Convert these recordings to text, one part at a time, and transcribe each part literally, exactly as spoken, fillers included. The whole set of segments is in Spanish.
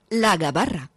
La Gabarra.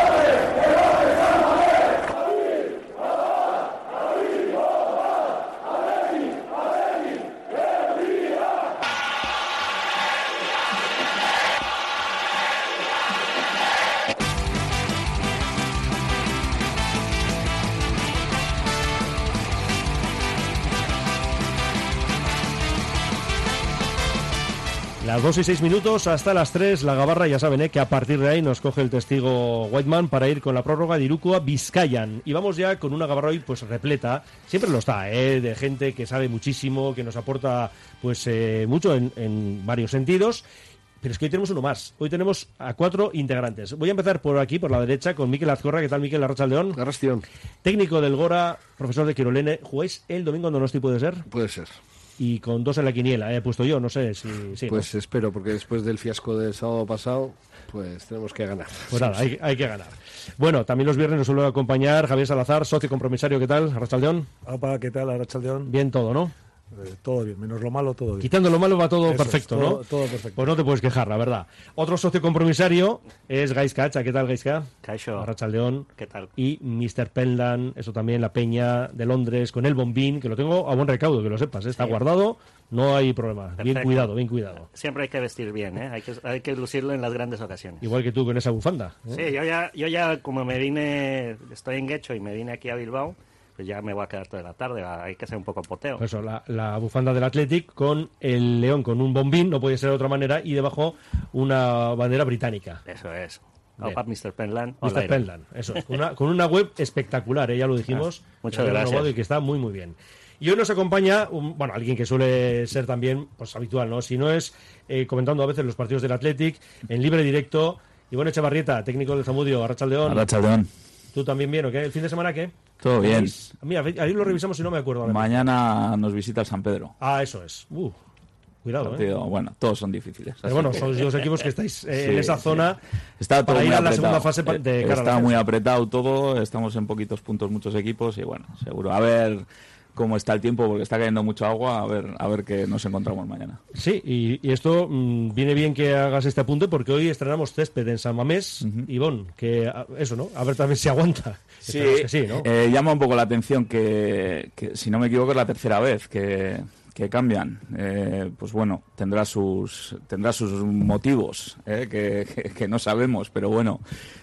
Las dos y seis minutos hasta las tres, la Gabarra, ya saben, ¿eh? Que a partir de ahí nos coge el testigo Whiteman para ir con la prórroga de Iruko a Vizcayan. Y vamos ya con una Gabarra hoy pues repleta, siempre lo está, ¿eh? De gente que sabe muchísimo, que nos aporta pues eh, mucho en, en varios sentidos. Pero es que hoy tenemos uno más. Hoy tenemos a cuatro integrantes. Voy a empezar por aquí, por la derecha, con Mikel Azcorra. ¿Qué tal, Mikel? Arratsaldeón. Arratsaldeón. Técnico del Gora, profesor de Quirolene. ¿Jugáis el domingo en Donosti, puede ser? Puede ser. Y con dos en la quiniela, ¿eh? He puesto yo, no sé si... si pues ¿no? Espero, porque después del fiasco del sábado pasado, pues tenemos que ganar. Pues nada, hay, hay que ganar. Bueno, también los viernes nos suele acompañar Javier Salazar, socio compromisario. ¿Qué tal, Arratsaldeón? Opa, ¿qué tal, Arratsaldeón? Bien todo, ¿no? Eh, todo bien, menos lo malo, todo bien. Quitando lo malo va todo Eso perfecto, es, todo, ¿no? Todo perfecto. Pues no te puedes quejar, la verdad. Otro socio compromisario es Gaizka Hacha. ¿Qué tal, Gaizka? Caixo. Arratsaldeón. ¿Qué tal? Y mister Penland, eso también, la Peña de Londres, con el bombín, que lo tengo a buen recaudo, que lo sepas, ¿eh? Está sí. guardado, no hay problema. Perfecto. Bien cuidado, bien cuidado. Siempre hay que vestir bien, ¿eh? Hay que, hay que lucirlo en las grandes ocasiones. Igual que tú con esa bufanda, ¿eh? Sí, yo ya, yo ya, como me vine, estoy en Guecho y me vine aquí a Bilbao, pues ya me voy a quedar toda la tarde, hay que ser un poco poteo. Eso, la, la bufanda del Athletic con el león, con un bombín, no puede ser de otra manera, y debajo una bandera británica. Eso es. Opa, mister Penland. mister Penland, eso es. Con una, con una web espectacular, ¿eh? Ya lo dijimos. Ah, muchas gracias. Y que está muy, muy bien. Y hoy nos acompaña, un, bueno, alguien que suele ser también pues habitual, ¿no? Si no es eh, comentando a veces los partidos del Athletic, en libre directo. Iván Echevarrieta, técnico del Zamudio. Arratsaldeón. Arratsaldeón. ¿Tú también bien o qué? ¿El fin de semana qué? Todo bien. Mira, ahí lo revisamos y no me acuerdo. Mañana nos visita el San Pedro. Ah, eso es. Uh, cuidado, partido, ¿eh? Bueno, todos son difíciles. Pero bueno, que... sois los equipos que estáis eh, sí, en esa zona sí. Está todo para ir muy a la apretado. segunda fase de cara Está a la muy apretado todo, estamos en poquitos puntos muchos equipos y bueno, seguro. A ver cómo está el tiempo, porque está cayendo mucho agua, a ver a ver qué nos encontramos mañana. Sí, y, y esto mmm, viene bien que hagas este apunte, porque hoy estrenamos césped en San Mamés, uh-huh. Ivón, que eso, ¿no? A ver también si aguanta. Sí, que sí, ¿no? eh, llama un poco la atención que, que, si no me equivoco, es la tercera vez que, que cambian. Eh, pues bueno, tendrá sus tendrá sus motivos, eh, que, que, que no sabemos, pero bueno...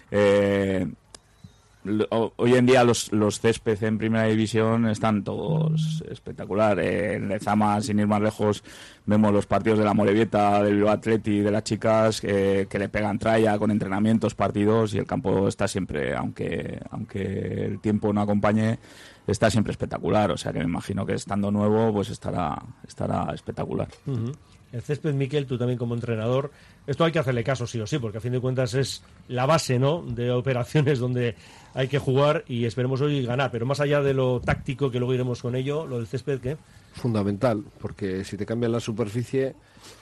Eh, Hoy en día los, los césped en primera división están todos espectacular. Eh, en Lezama, sin ir más lejos, vemos los partidos de la Morevieta, del Bilbao Athletic, de las chicas eh, que le pegan tralla con entrenamientos, partidos, y el campo está siempre, aunque aunque el tiempo no acompañe, está siempre espectacular. O sea que me imagino que estando nuevo pues estará estará espectacular. Uh-huh. El césped, Mikel, tú también como entrenador, esto hay que hacerle caso sí o sí, porque a fin de cuentas es la base, ¿no?, de operaciones donde hay que jugar y esperemos hoy ganar. Pero más allá de lo táctico, que luego iremos con ello, lo del césped, ¿qué? Fundamental, porque si te cambian la superficie...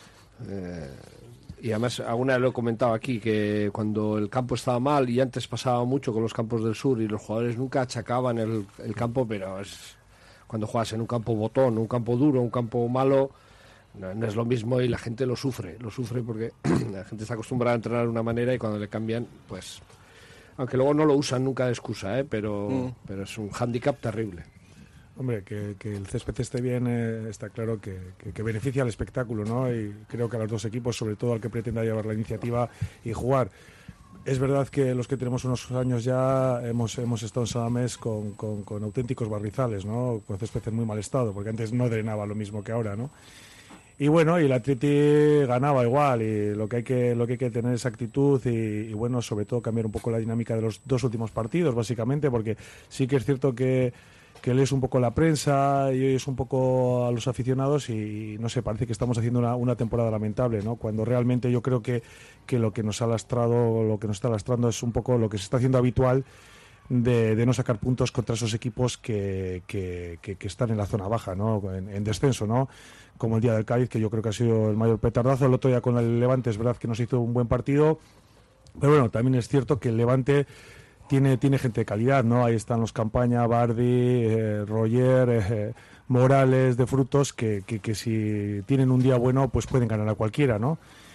Eh, y además, alguna vez lo he comentado aquí, que cuando el campo estaba mal, y antes pasaba mucho con los campos del sur, y los jugadores nunca achacaban el, el campo, pero es cuando juegas en un campo botón, un campo duro, un campo malo... No, no es lo mismo y la gente lo sufre, lo sufre porque la gente está acostumbrada a entrenar de una manera y cuando le cambian, pues, aunque luego no lo usan nunca de excusa, ¿eh? pero, mm. pero es un hándicap terrible. Hombre, que, que el césped esté bien, eh, está claro que, que, que beneficia al espectáculo, ¿no? Y creo que a los dos equipos, sobre todo al que pretenda llevar la iniciativa y jugar. Es verdad que los que tenemos unos años ya hemos hemos estado en Sadamés con, con, con auténticos barrizales, ¿no? Con césped en muy mal estado, porque antes no drenaba lo mismo que ahora, ¿no? Y bueno, y el Atleti ganaba igual, y lo que hay que lo que hay que tener es actitud y, y bueno, sobre todo cambiar un poco la dinámica de los dos últimos partidos, básicamente, porque sí que es cierto que, que lees un poco la prensa y oyes un poco a los aficionados y no sé, parece que estamos haciendo una, una temporada lamentable, ¿no? Cuando realmente yo creo que, que lo que nos ha lastrado, lo que nos está lastrando es un poco lo que se está haciendo habitual de, de no sacar puntos contra esos equipos que, que, que, que están en la zona baja, ¿no? En, en descenso, ¿no? Como el día del Cádiz, que yo creo que ha sido el mayor petardazo. El otro día con el Levante es verdad que nos hizo un buen partido, pero bueno, también es cierto que el Levante tiene, tiene gente de calidad, ¿no? Ahí están los Campaña, Bardi, eh, Roger, eh, Morales, de Frutos, que, que, que si tienen un día bueno, pues pueden ganar a cualquiera, ¿no?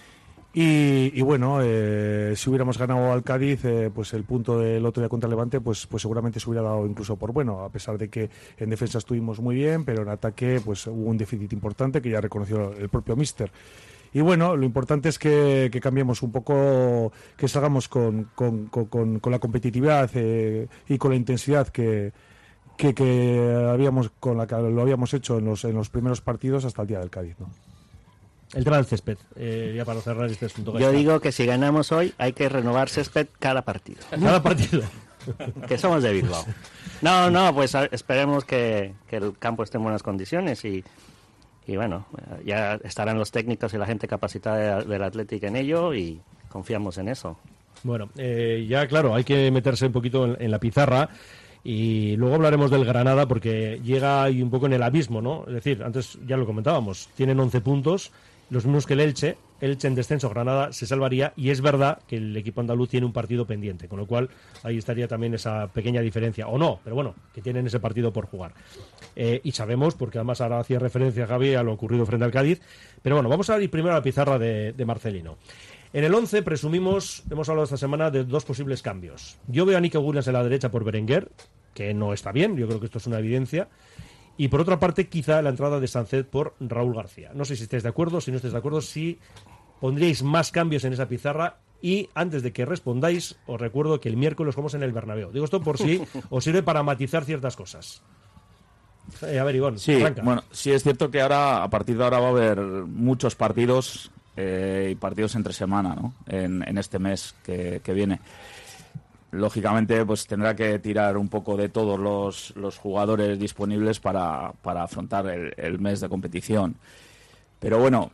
Y, y bueno, eh, si hubiéramos ganado al Cádiz, eh, pues el punto del otro día contra Levante, pues, pues seguramente se hubiera dado incluso por bueno, a pesar de que en defensa estuvimos muy bien, pero en ataque pues hubo un déficit importante que ya reconoció el propio míster. Y bueno, lo importante es que, que cambiemos un poco, que salgamos con, con, con, con la competitividad eh, y con la intensidad que, que, que habíamos con la que lo habíamos hecho en los, en los primeros partidos hasta el día del Cádiz, ¿no? El tema del césped, eh, ya para cerrar este asunto. Yo digo que si ganamos hoy hay que renovar césped cada partido. Cada partido. Que somos de Bilbao. No, no, pues a, esperemos que, que el campo esté en buenas condiciones y, y bueno, ya estarán los técnicos y la gente capacitada de, del Athletic en ello y confiamos en eso. Bueno, eh, ya claro, hay que meterse un poquito en, en la pizarra. Y luego hablaremos del Granada porque llega ahí un poco en el abismo, ¿no? Es decir, antes ya lo comentábamos, tienen once puntos, los mismos que el Elche. Elche en descenso, Granada se salvaría y es verdad que el equipo andaluz tiene un partido pendiente, con lo cual ahí estaría también esa pequeña diferencia, o no, pero bueno, que tienen ese partido por jugar. Eh, y sabemos, porque además ahora hacía referencia Javi a lo ocurrido frente al Cádiz, pero bueno, vamos a ir primero a la pizarra de, de Marcelino. En el once presumimos, hemos hablado esta semana de dos posibles cambios. Yo veo a Nico Williams en la derecha por Berenguer, que no está bien, yo creo que esto es una evidencia. Y por otra parte, quizá la entrada de Sánchez por Raúl García. No sé si estáis de acuerdo, si no estáis de acuerdo, si pondríais más cambios en esa pizarra. Y antes de que respondáis, os recuerdo que el miércoles jugamos en el Bernabéu. Digo esto por si os sirve para matizar ciertas cosas. Eh, a ver, Ivón, sí, arranca. Bueno, sí es cierto que ahora, a partir de ahora, va a haber muchos partidos eh, y partidos entre semana, ¿no? En, en este mes que, que viene. Lógicamente, pues tendrá que tirar un poco de todos los, los jugadores disponibles para, para afrontar el, el mes de competición. Pero bueno,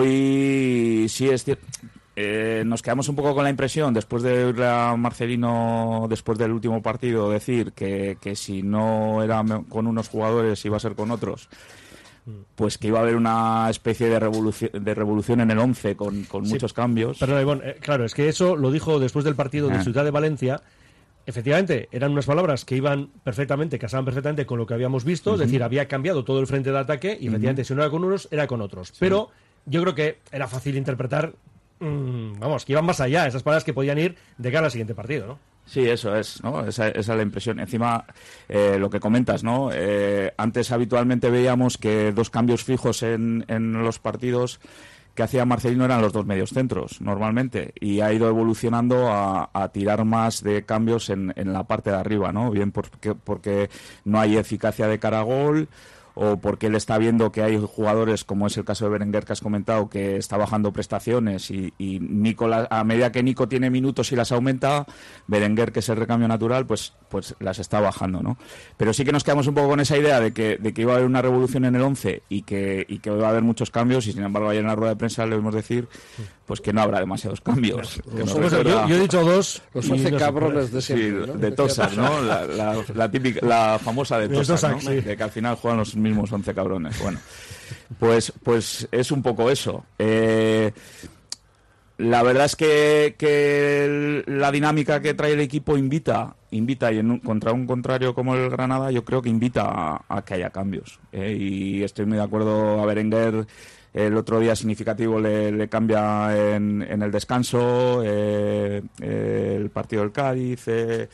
hoy sí es cierto. Eh, nos quedamos un poco con la impresión, después de oírle a Marcelino, después del último partido, decir que, que si no era con unos jugadores iba a ser con otros. Pues que iba a haber una especie de revolución, de revolución en el once con, con sí, muchos cambios. Perdón, Ivón, eh, claro, es que eso lo dijo después del partido de ah. Ciudad de Valencia. Efectivamente, eran unas palabras que iban perfectamente, casaban perfectamente con lo que habíamos visto, uh-huh. Es decir, había cambiado todo el frente de ataque y efectivamente uh-huh. si no era con unos, era con otros. Sí. Pero yo creo que era fácil interpretar, mmm, vamos, que iban más allá, esas palabras que podían ir de cara al siguiente partido, ¿no? Sí, eso es, ¿no? Esa, esa es la impresión. Encima, eh, lo que comentas, ¿no? Eh, antes habitualmente veíamos que dos cambios fijos en, en los partidos que hacía Marcelino eran los dos mediocentros, normalmente, y ha ido evolucionando a, a tirar más de cambios en, en la parte de arriba, ¿no? Bien porque, porque no hay eficacia de cara a gol, o porque él está viendo que hay jugadores, como es el caso de Berenguer que has comentado, que está bajando prestaciones y, y Nico, a medida que Nico tiene minutos y las aumenta, Berenguer, que es el recambio natural, pues, pues las está bajando, ¿no? Pero sí que nos quedamos un poco con esa idea de que, de que iba a haber una revolución en el once y que, y que iba a haber muchos cambios, y sin embargo ayer en la rueda de prensa le debemos decir pues que no habrá demasiados cambios. Que pues recuerda... yo, yo he dicho dos. Los once no cabrones de siempre, sí, ¿no? de Tosas, ¿no? La, la, la, típica, la famosa de Tosas, ¿no? Sí. De que al final juegan los mismos once cabrones. Bueno, pues, pues es un poco eso. Eh, la verdad es que, que el, la dinámica que trae el equipo invita, invita y en un, contra un contrario como el Granada, yo creo que invita a, a que haya cambios. Eh, y estoy muy de acuerdo a Berenguer. El otro día significativo le, le cambia en, en el descanso, eh, eh, el partido del Cádiz. Eh,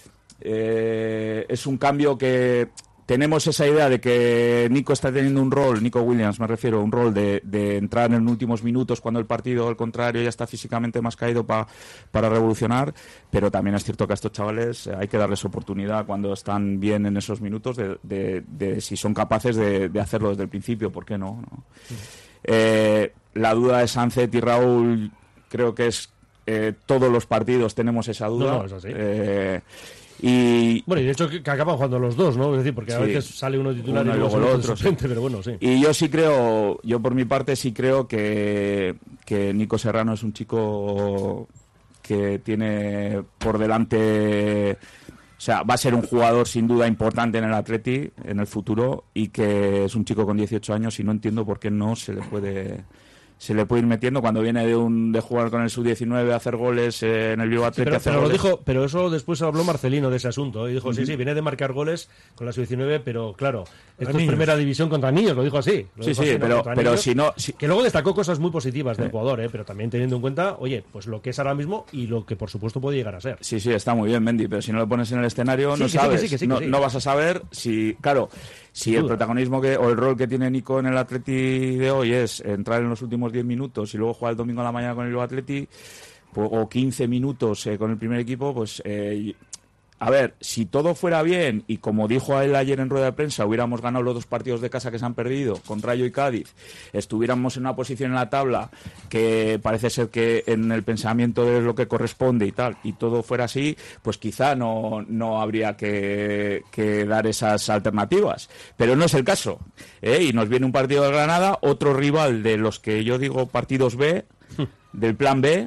eh, es un cambio que tenemos esa idea de que Nico está teniendo un rol, Nico Williams me refiero, un rol de, de entrar en últimos minutos cuando el partido, al contrario, ya está físicamente más caído pa, para revolucionar, pero también es cierto que a estos chavales hay que darles oportunidad cuando están bien en esos minutos de, de, de si son capaces de, de hacerlo desde el principio, ¿por qué no? ¿no? Sí. Eh, la duda de Sánchez y Raúl creo que es eh, todos los partidos tenemos esa duda. No, no, es así. Eh, Y, bueno, y de hecho que, que acaban jugando los dos, ¿no? Es decir, porque a sí, veces sale uno titular uno y luego el otro suplente, pero bueno, sí. Y yo sí creo, yo por mi parte sí creo que, que Nico Serrano es un chico que tiene por delante, o sea, va a ser un jugador sin duda importante en el Atleti en el futuro, y que es un chico con dieciocho años y no entiendo por qué no se le puede se le puede ir metiendo cuando viene de un de jugar con el sub diecinueve, hacer goles eh, en el Bilbao Athletic. Sí, pero, pero lo dijo, pero eso después habló Marcelino de ese asunto. Y dijo, uh-huh. sí, sí, viene de marcar goles con la sub diecinueve, pero claro, esto es primera división contra niños, lo dijo así. Lo sí, dijo sí, así, pero, ¿no? pero niños, si no... Si... Que luego destacó cosas muy positivas sí. del jugador, ¿eh? Pero también teniendo en cuenta, oye, pues lo que es ahora mismo y lo que por supuesto puede llegar a ser. Sí, sí, está muy bien, Mendy, pero si no lo pones en el escenario sí, no sabes, sí, que sí, que sí, que no, sí. no vas a saber si... Claro, si el protagonismo que o el rol que tiene Nico en el Atleti de hoy es entrar en los últimos diez minutos y luego jugar el domingo a la mañana con el Atleti, pues, o quince minutos eh, con el primer equipo, pues... Eh, a ver, si todo fuera bien y como dijo él ayer en rueda de prensa, hubiéramos ganado los dos partidos de casa que se han perdido, con Rayo y Cádiz, estuviéramos en una posición en la tabla que parece ser que en el pensamiento de lo que corresponde y tal, y todo fuera así, pues quizá no, no habría que, que dar esas alternativas. Pero no es el caso, ¿eh? Y nos viene un partido de Granada, otro rival de los que yo digo partidos B, del plan B,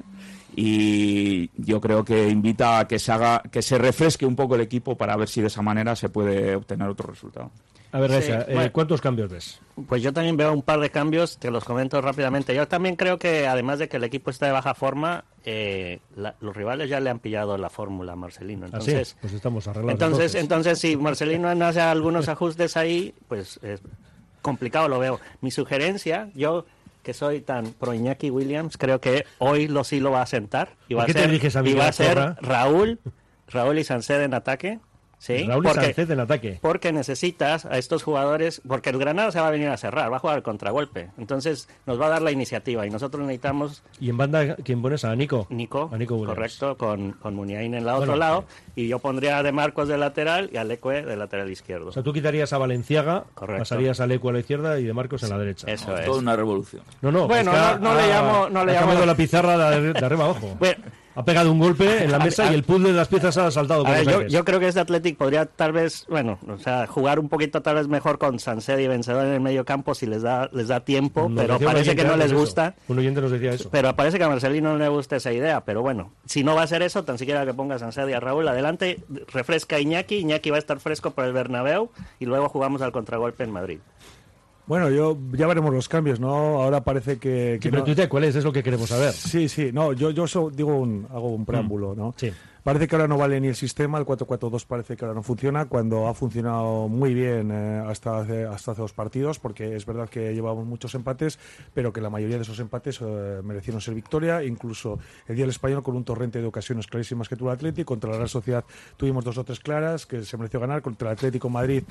y yo creo que invita a que se haga, que se refresque un poco el equipo para ver si de esa manera se puede obtener otro resultado. A ver, Gaisa, sí, eh, bueno, ¿cuántos cambios ves? Pues yo también veo un par de cambios, te los comento rápidamente. Yo también creo que además de que el equipo está de baja forma, eh, la, los rivales ya le han pillado la fórmula a Marcelino. Entonces, ¿Ah, sí? Pues estamos arreglados. Entonces, entonces, si Marcelino hace algunos ajustes ahí, pues es complicado lo veo. Mi sugerencia, yo... que soy tan pro Iñaki Williams, creo que hoy lo sí lo va a sentar y va a ser, a y va a ser Raúl, Raúl y Sancet en ataque, ¿sí? Raúl porque, y Sancet en ataque. Porque necesitas a estos jugadores, porque el Granada se va a venir a cerrar, va a jugar el contragolpe, entonces nos va a dar la iniciativa y nosotros necesitamos... ¿Y en banda quién pones? ¿A Nico? Nico, a Nico correcto, con, con Muniain en el otro bueno, lado, sí. Y yo pondría a De Marcos de lateral y a Lecue de lateral izquierdo. O sea, tú quitarías a Valenciaga, correcto. Pasarías a Lecue a la izquierda y De Marcos en la derecha. Eso no, es. Toda una revolución. No, no, bueno, es que no, no ha, le llamo... No le ha llamo cambiado la pizarra de, de arriba abajo. Bueno, ha pegado un golpe en la mesa y el puzzle de las piezas ha saltado. A ver, yo, yo creo que este Athletic podría tal vez, bueno, o sea, jugar un poquito tal vez mejor con Sancet y Vencedor en el medio campo si les da les da tiempo, nos pero parece que no les eso. gusta. Un oyente nos decía eso. Pero parece que a Marcelino no le gusta esa idea, pero bueno, si no va a ser eso, tan siquiera que ponga a Sancet y a Raúl adelante, refresca a Iñaki, Iñaki va a estar fresco por el Bernabéu y luego jugamos al contragolpe en Madrid. Bueno, yo ya veremos los cambios, ¿no? Ahora parece que... que sí, pero no... tú te cuál es, es lo que queremos saber. Sí, sí, no, yo, yo so, digo un, hago un preámbulo, ¿no? Sí. Parece que ahora no vale ni el sistema, el cuatro cuatro dos parece que ahora no funciona, cuando ha funcionado muy bien eh, hasta, hace, hasta hace dos partidos, porque es verdad que llevamos muchos empates, pero que la mayoría de esos empates eh, merecieron ser victoria, incluso el día del Español con un torrente de ocasiones clarísimas que tuvo el Atleti, contra la Real Sociedad tuvimos dos o tres claras que se mereció ganar, contra el Atlético Madrid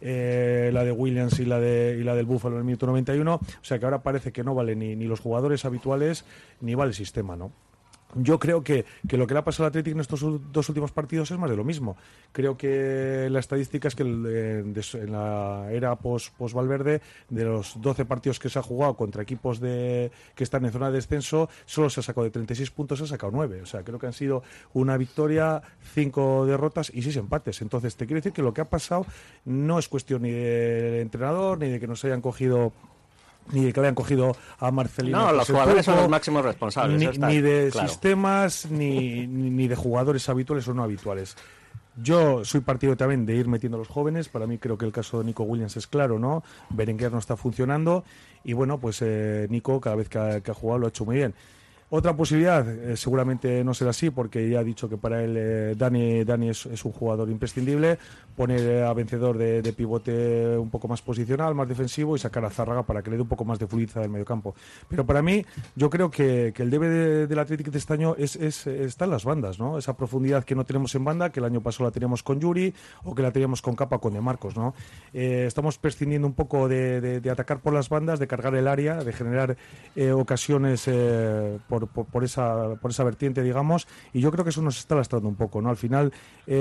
eh, la de Williams y la, de, y la del Búfalo en el minuto noventa y uno, o sea que ahora parece que no vale ni, ni los jugadores habituales ni vale el sistema, ¿no? Yo creo que, que lo que le ha pasado al Athletic en estos dos últimos partidos es más de lo mismo. Creo que la estadística es que el, de, en la era post-Valverde, de los doce partidos que se ha jugado contra equipos de, que están en zona de descenso, solo se ha sacado de treinta y seis puntos, se ha sacado nueve. O sea, creo que han sido una victoria, cinco derrotas y seis empates. Entonces, te quiero decir que lo que ha pasado no es cuestión ni del entrenador, ni de que nos hayan cogido... ni de que le hayan cogido a Marcelino. No, los jugadores son los máximos responsables. Ni, está, ni de claro. sistemas, ni, ni, ni de jugadores habituales o no habituales. Yo soy partidario también de ir metiendo a los jóvenes. Para mí creo que el caso de Nico Williams es claro, ¿no? Berenguer no está funcionando y bueno, pues eh, Nico cada vez que ha, que ha jugado lo ha hecho muy bien. Otra posibilidad, eh, seguramente no será así, porque ya ha dicho que para él eh, Dani, Dani es, es un jugador imprescindible, poner a Vencedor de, de pivote un poco más posicional, más defensivo y sacar a Zárraga para que le dé un poco más de fluidez del mediocampo. Pero para mí, yo creo que, que el debe de, del Athletic de este año es, es, está en las bandas, ¿no? Esa profundidad que no tenemos en banda, que el año pasado la teníamos con Yuri o que la teníamos con Capa con De Marcos, ¿no? Eh, estamos prescindiendo un poco de, de, de atacar por las bandas, de cargar el área, de generar eh, ocasiones eh, por Por, por esa por esa vertiente, digamos, y yo creo que eso nos está lastrando un poco, ¿no? Al final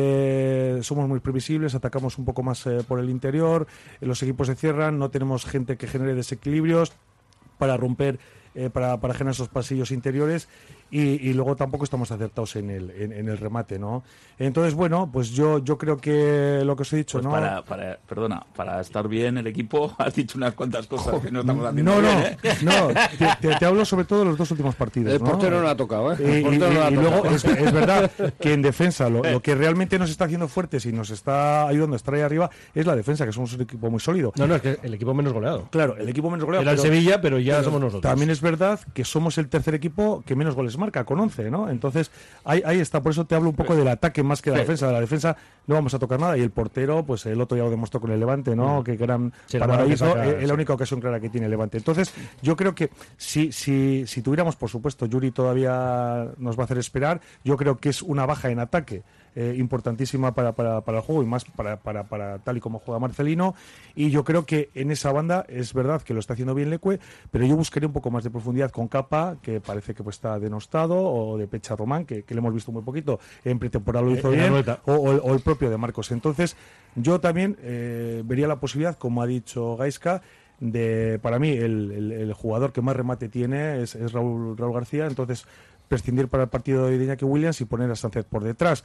eh, somos muy previsibles, atacamos un poco más eh, por el interior, eh, los equipos se cierran, no tenemos gente que genere desequilibrios para romper, eh, para, para generar esos pasillos interiores y, y luego tampoco estamos acertados en el, en, en el remate, ¿no? Entonces, bueno, pues yo, yo creo que lo que os he dicho, Pues ¿no? para, para, perdona, para estar bien el equipo has dicho unas cuantas cosas que no estamos haciendo No, bien, no, ¿eh? no, te, te- te hablo sobre todo de los dos últimos partidos. El ¿no? portero no ha tocado, ¿eh? Y, El y- portero no ha y tocado. luego es, es verdad que en defensa lo, lo que realmente nos está haciendo fuertes y nos está ayudando a estar ahí arriba es la defensa, que somos un equipo muy sólido. No, no, es que el equipo menos goleado. Claro, el equipo menos goleado. Era el pero- Sevilla, pero ya pero somos nosotros. También es verdad que somos el tercer equipo que menos goles marca, con once, ¿no? Entonces, ahí, ahí está. Por eso te hablo un poco del ataque más que de la defensa. De la defensa no vamos a tocar nada. Y el portero, pues el otro ya lo demostró con el Levante, ¿no? Que gran Sí, la mano que paraíso. saca, Es sí. la única ocasión clara que tiene el Levante. Entonces, yo creo que si, si, si tuviéramos, por supuesto, Yuri todavía nos va a hacer esperar. Yo creo que es una baja en ataque. Eh, importantísima para, para, para el juego y más para, para, para tal y como juega Marcelino, y yo creo que en esa banda es verdad que lo está haciendo bien Leque, pero yo buscaría un poco más de profundidad con Capa, que parece que pues, está denostado, o de Pecha Román, que, que le hemos visto muy poquito, en pretemporada lo hizo En la bien, Anoeta. o, o el, o el propio de Marcos. Entonces yo también eh, vería la posibilidad, como ha dicho Gaisca, de, para mí el, el, el jugador que más remate tiene es, es Raúl, Raúl García, entonces prescindir para el partido de Iñaki Williams y poner a Sánchez por detrás.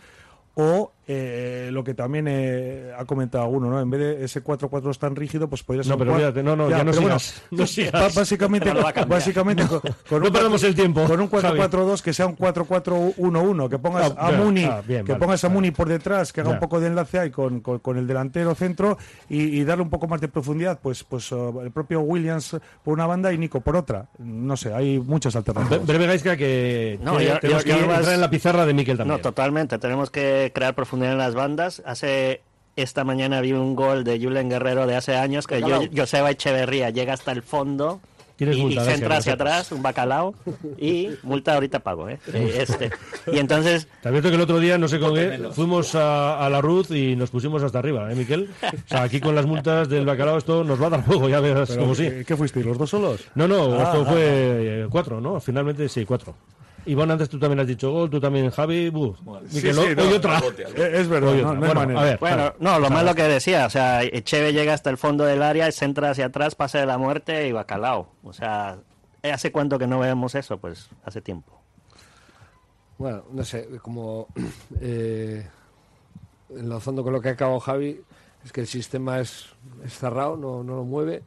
O eh, lo que también eh, ha comentado alguno, ¿no? En vez de ese cuatro cuatro dos tan rígido, pues podría ser. No, un pero cua- olvídate, no, no, ya no pero sigas, no sigas. ba- Básicamente, No lo va a cambiar. básicamente con, con No perdamos el tiempo, Con un cuatro Javi. cuatro dos que sea un cuatro cuatro uno uno, que pongas Ah, a bien, Muni, ah, bien, que vale, pongas a vale. Muni por detrás, que haga Ya. un poco de enlace ahí con, con, con el delantero centro y, y darle un poco más de profundidad, pues, pues uh, el propio Williams por una banda y Nico por otra. No sé, hay muchas Bre- alternativas. Breve Gaisca, que, No, que yo- tenemos yo- yo que más- entrar en la pizarra de Miquel también. No, totalmente. Tenemos que crear profundidad en las bandas. Hace esta mañana vi un gol de Julen Guerrero de hace años que yo, Joseba Echeverría llega hasta el fondo Tienes y, multa, y García, centra que lo hacia sepas. atrás, un bacalao, y multa ahorita pago, ¿eh? Eh, Este. Y entonces, Te advierto que el otro día, no sé con qué, fuimos a, a la Ruz y nos pusimos hasta arriba, ¿eh, Miquel? O sea, aquí con las multas del bacalao esto nos va a dar juego, ya verás Pero, como sí. ¿qué, ¿Qué fuisteis, los dos solos? No, no, Ah, esto ah, fue eh, cuatro, ¿no? Finalmente sí, cuatro. Iván, antes tú también has dicho gol, tú también, Javi. Buf, Miquel, Sí, sí, hoy no, otra. Eh, Es verdad, Hoy no, otra. no hay Bueno, manera. a ver, bueno, claro. no, lo más lo que decía, o sea, Echeve llega hasta el fondo del área, centra hacia atrás, pase de la muerte y bacalao. O sea, ¿hace cuánto que no vemos eso? Pues hace tiempo. Bueno, no sé, como eh, enlazando con lo que ha acabado Javi, es que el sistema es, es cerrado, no, no lo mueve.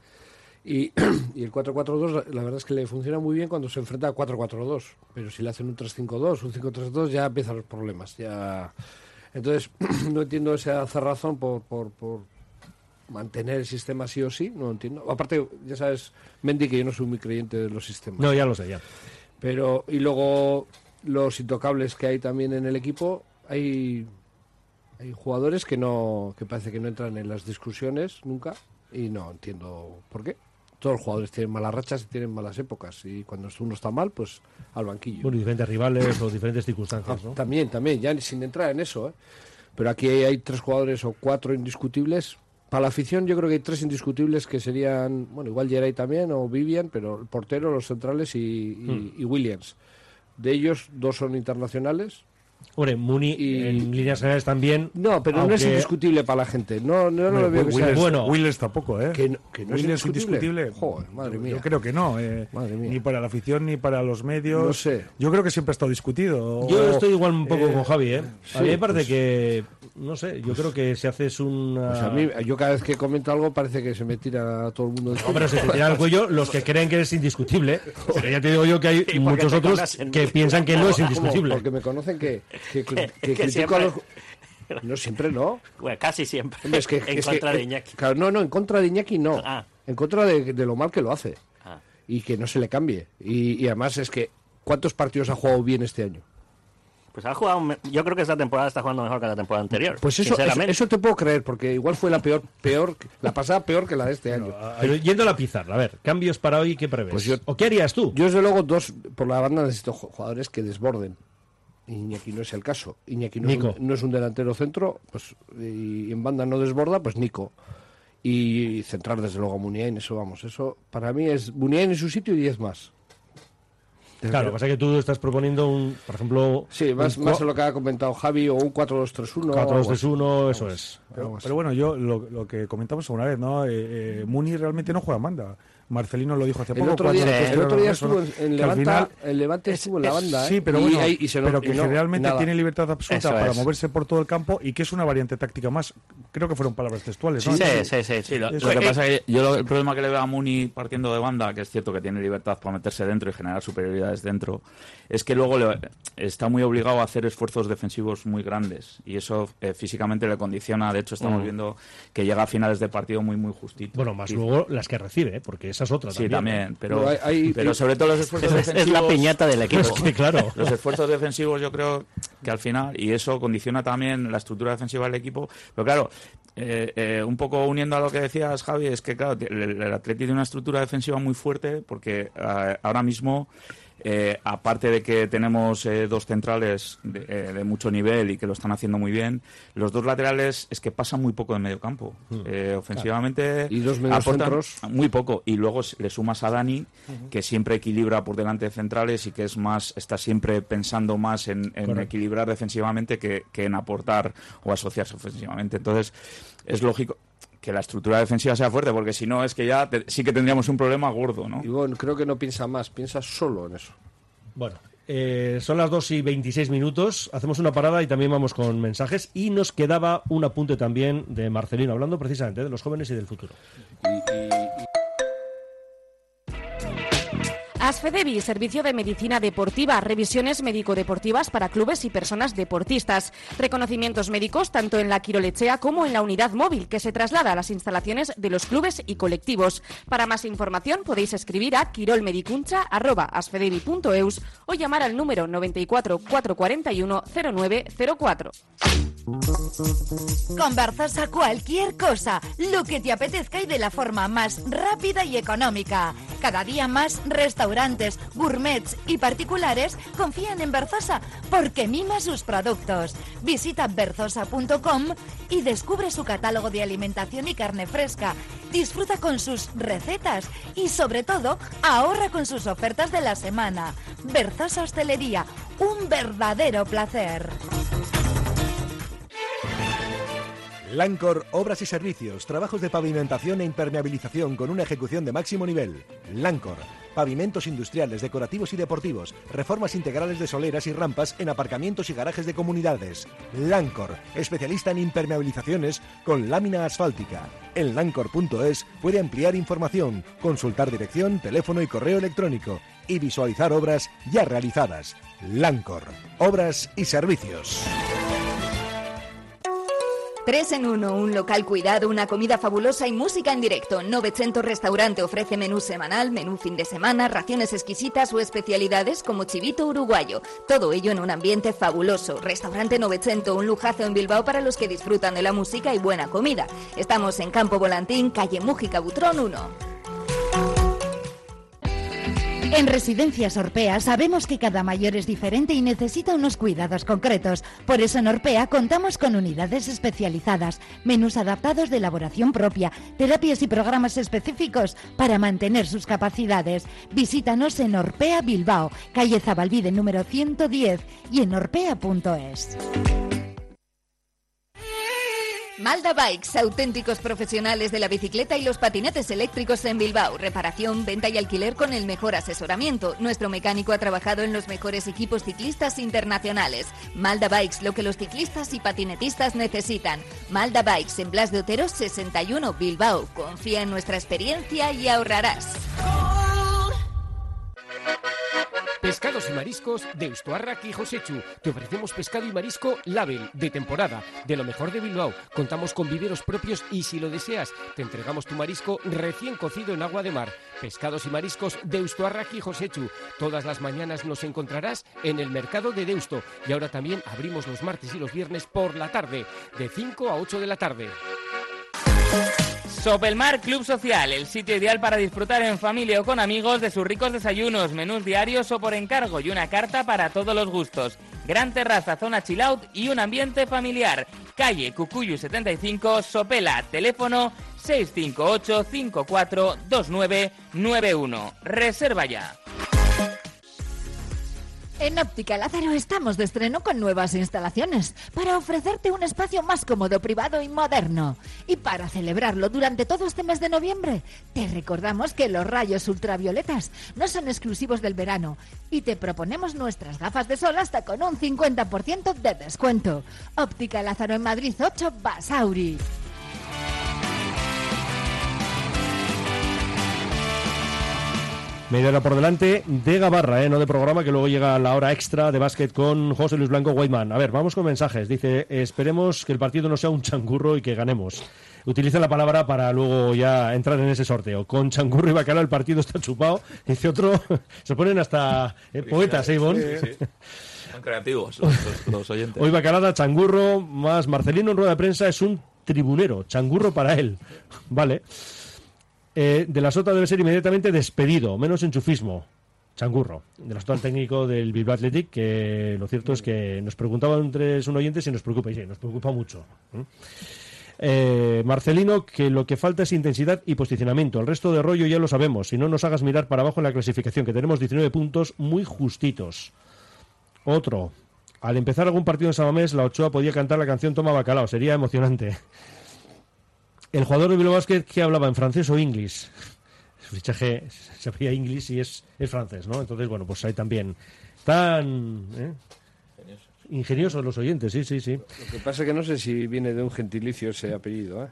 Y, y el cuatro cuatro dos, la, la verdad es que le funciona muy bien cuando se enfrenta a cuatro cuatro dos. Pero si le hacen un tres cinco dos, un cinco tres dos, ya empiezan los problemas. Ya... Entonces, no entiendo esa cerrazón por, por, por mantener el sistema sí o sí, no lo entiendo. Aparte, ya sabes, Mendy, que yo no soy muy creyente de los sistemas. No, ya lo sé, ya. Pero, y luego los intocables que hay también en el equipo, hay, hay jugadores que no, que parece que no entran en las discusiones nunca, y no entiendo por qué. Todos los jugadores tienen malas rachas y tienen malas épocas, y cuando uno está mal, pues al banquillo. Bueno, y diferentes rivales o diferentes circunstancias, ¿no? También, también, ya ni- sin entrar en eso, ¿eh? Pero aquí hay, hay tres jugadores o cuatro indiscutibles. Para la afición yo creo que hay tres indiscutibles que serían, bueno, igual Geray también o Vivian, pero el portero, los centrales y, y- y Williams. De ellos, dos son internacionales. Hombre, Muni Y- en líneas generales también. No, pero no es aunque- indiscutible para la gente. No, no, no Hombre, lo veo que sea Williams, bueno. Williams tampoco, ¿eh? Que no- que no es Williams indiscutible. indiscutible. Joder, madre Yo- mía. Yo creo que no. eh, Madre mía. Ni para la afición ni para los medios. No sé. Yo creo que siempre ha estado discutido. Yo O- estoy igual un poco eh, con Javi, ¿eh? A sí, mí me parece pues- que, no sé, yo creo que si haces una... Pues a mí, yo cada vez que comento algo parece que se me tira a todo el mundo. No, pero se te tiran al cuello los que creen que es indiscutible. Pero ya te digo yo que hay porque muchos te otros conocen. que piensan que no es ¿Cómo? indiscutible. Porque me conocen que, que, que, que que critico siempre- a los... No, siempre no. Bueno, casi siempre. Hombre, es que, en es contra que- de Iñaki. Claro, no, no, en contra de Iñaki no. Ah. En contra de, de lo mal que lo hace. Ah. Y que no se le cambie. Y, y además es que, ¿cuántos partidos ha jugado bien este año? Pues ha jugado, me- yo creo que esta temporada está jugando mejor que la temporada anterior. Pues eso, eso, sinceramente. eso te puedo creer, porque igual fue la peor, peor, la pasada peor que la de este año. Pero yendo a la pizarra, a ver, cambios para hoy, ¿qué prevés? Pues yo- ¿O qué harías tú? Yo, desde luego, dos, por la banda necesito ju- jugadores que desborden. Iñaki no es el caso. Iñaki no, es Nico. un, no es un delantero centro, pues y en banda no desborda, pues Nico. Y centrar desde luego a Muniain, eso vamos, eso para mí es Muniain en su sitio y diez más. Claro, lo que pasa es que tú estás proponiendo un, por ejemplo, Sí, más, un más a lo que ha comentado Javi, o un cuatro dos tres uno. cuatro dos algo tres así. uno, eso es. Pero, Algo así. pero bueno, yo lo, lo que comentamos una vez, ¿no? Eh, eh, Muni realmente no juega en banda. Marcelino lo dijo hace El poco. otro día, cuando- el otro día eso, estuvo ¿no? en, Que en al Levanta, final- el Levante estuvo en la banda, ¿eh? Sí, pero Y bueno, ahí- y se no- pero que y no- generalmente nada. tiene libertad absoluta Eso para es. moverse por todo el campo y que es una variante táctica más. Creo que fueron palabras textuales, ¿no? Sí, sí, sí. Sí, lo, Eso- lo que pasa es que yo lo- el problema que le veo a Muni partiendo de banda, que es cierto que tiene libertad para meterse dentro y generar superioridades dentro, es que luego le- está muy obligado a hacer esfuerzos defensivos muy grandes y eso eh, físicamente le condiciona. De hecho, estamos Mm. viendo que llega a finales de partido muy, muy justito. Bueno, más Y- luego las que recibe, ¿eh? Porque esa es otra Sí, también. también, pero, No, hay- hay- pero sobre todo los esfuerzos Es, defensivos... es la piñata del equipo. Es que, claro. Los esfuerzos defensivos yo creo que al final, y eso condiciona también la estructura defensiva del equipo, pero claro, eh, eh, un poco uniendo a lo que decías, Javi, es que claro, el, el Atleti tiene una estructura defensiva muy fuerte porque eh, ahora mismo... Eh, aparte de que tenemos eh, dos centrales de, eh, de mucho nivel y que lo están haciendo muy bien, los dos laterales es que pasan muy poco de medio campo. Eh, ofensivamente Y dos mediocentros. aportan muy poco. Y luego le sumas a Dani, que siempre equilibra por delante de centrales y que es más está siempre pensando más en, en Correcto. equilibrar defensivamente que, que en aportar o asociarse ofensivamente. Entonces, es lógico que la estructura defensiva sea fuerte, porque si no es que ya te- sí que tendríamos un problema gordo, ¿no? Y bueno, creo que no piensa más, piensa solo en eso. Bueno, eh, son las dos y veintiséis minutos. Hacemos una parada y también vamos con mensajes. Y nos quedaba un apunte también de Marcelino, hablando precisamente de los jóvenes y del futuro. Asfedevi, servicio de medicina deportiva, revisiones médico-deportivas para clubes y personas deportistas, reconocimientos médicos tanto en la Quirolechea como en la unidad móvil que se traslada a las instalaciones de los clubes y colectivos. Para más información podéis escribir a quirolmedicuncha arroba asfedevi punto eus o llamar al número noventa y cuatro, cuatrocientos cuarenta y uno, cero nueve cero cuatro. Con Berzosa cualquier cosa, lo que te apetezca y de la forma más rápida y económica. Cada día más restaurantes, gourmets y particulares confían en Berzosa porque mima sus productos. Visita berzosa punto com y descubre su catálogo de alimentación y carne fresca. Disfruta con sus recetas y sobre todo ahorra con sus ofertas de la semana. Berzosa Hostelería, un verdadero placer. Lancor Obras y Servicios, trabajos de pavimentación e impermeabilización con una ejecución de máximo nivel. Lancor, pavimentos industriales, decorativos y deportivos, reformas integrales de soleras y rampas en aparcamientos y garajes de comunidades. Lancor, especialista en impermeabilizaciones con lámina asfáltica. En lancor punto es puede ampliar información, consultar dirección, teléfono y correo electrónico y visualizar obras ya realizadas. Lancor, Obras y Servicios. Tres en uno, un local cuidado, una comida fabulosa y música en directo. Novecento Restaurante ofrece menú semanal, menú fin de semana, raciones exquisitas o especialidades como chivito uruguayo. Todo ello en un ambiente fabuloso. Restaurante Novecento, un lujazo en Bilbao para los que disfrutan de la música y buena comida. Estamos en Campo Volantín, calle Mújica Butrón uno. En Residencias Orpea sabemos que cada mayor es diferente y necesita unos cuidados concretos. Por eso en Orpea contamos con unidades especializadas, menús adaptados de elaboración propia, terapias y programas específicos para mantener sus capacidades. Visítanos en Orpea Bilbao, calle Zabalbide número ciento diez y en orpea punto es. Malda Bikes, auténticos profesionales de la bicicleta y los patinetes eléctricos en Bilbao. Reparación, venta y alquiler con el mejor asesoramiento. Nuestro mecánico ha trabajado en los mejores equipos ciclistas internacionales. Malda Bikes, lo que los ciclistas y patinetistas necesitan. Malda Bikes, en Blas de Otero sesenta y uno, Bilbao. Confía en nuestra experiencia y ahorrarás. Pescados y mariscos de Eustuarrak y Josechu. Te ofrecemos pescado y marisco label, de temporada, de lo mejor de Bilbao. Contamos con viveros propios y si lo deseas, te entregamos tu marisco recién cocido en agua de mar. Pescados y mariscos de Eustuarrak y Josechu. Todas las mañanas nos encontrarás en el mercado de Deusto. Y ahora también abrimos los martes y los viernes por la tarde, de cinco a ocho de la tarde. Sopelmar Club Social, el sitio ideal para disfrutar en familia o con amigos de sus ricos desayunos, menús diarios o por encargo y una carta para todos los gustos. Gran terraza, zona chill out y un ambiente familiar. Calle Cucuyu setenta y cinco, Sopela, teléfono seis cinco ocho, cinco cuatro dos nueve nueve uno. Reserva ya. En Óptica Lázaro estamos de estreno con nuevas instalaciones para ofrecerte un espacio más cómodo, privado y moderno. Y para celebrarlo durante todo este mes de noviembre, te recordamos que los rayos ultravioletas no son exclusivos del verano y te proponemos nuestras gafas de sol hasta con un cincuenta por ciento de descuento. Óptica Lázaro en Madrid ocho, Basauri. Media hora por delante de Gabarra, ¿eh? No de programa, que luego llega la hora extra de básquet con José Luis Blanco Whiteman. A ver, vamos con mensajes. Dice, esperemos que el partido no sea un changurro y que ganemos. Utiliza la palabra para luego ya entrar en ese sorteo. Con changurro y bacalao el partido está chupado. Dice otro, se ponen hasta eh, poetas, ¿eh, Ivonne? Sí, sí. Son creativos los, los, los oyentes. Hoy bacalada, changurro, más Marcelino en rueda de prensa es un tribunero. Changurro para él. Vale. Eh, de la Sota debe ser inmediatamente despedido, menos enchufismo. Changurro, de la Sota al técnico del Bilbao Athletic, que lo cierto es que nos preguntaban entre un oyente si nos preocupa, y sí, nos preocupa mucho. ¿Mm? Eh, Marcelino, que lo que falta es intensidad y posicionamiento. El resto de rollo ya lo sabemos. Si no nos hagas mirar para abajo en la clasificación, que tenemos diecinueve puntos muy justitos. Otro, al empezar algún partido en San Mamés, la Ochoa podía cantar la canción Toma Bacalao, sería emocionante. El jugador de Bilbao Basket, ¿qué hablaba? ¿En francés o inglés? Su fichaje sabía inglés y es, es francés, ¿no? Entonces, bueno, pues ahí también tan ¿eh? ingeniosos los oyentes, sí, sí, sí. Lo que pasa es que no sé si viene de un gentilicio ese apellido, ¿eh?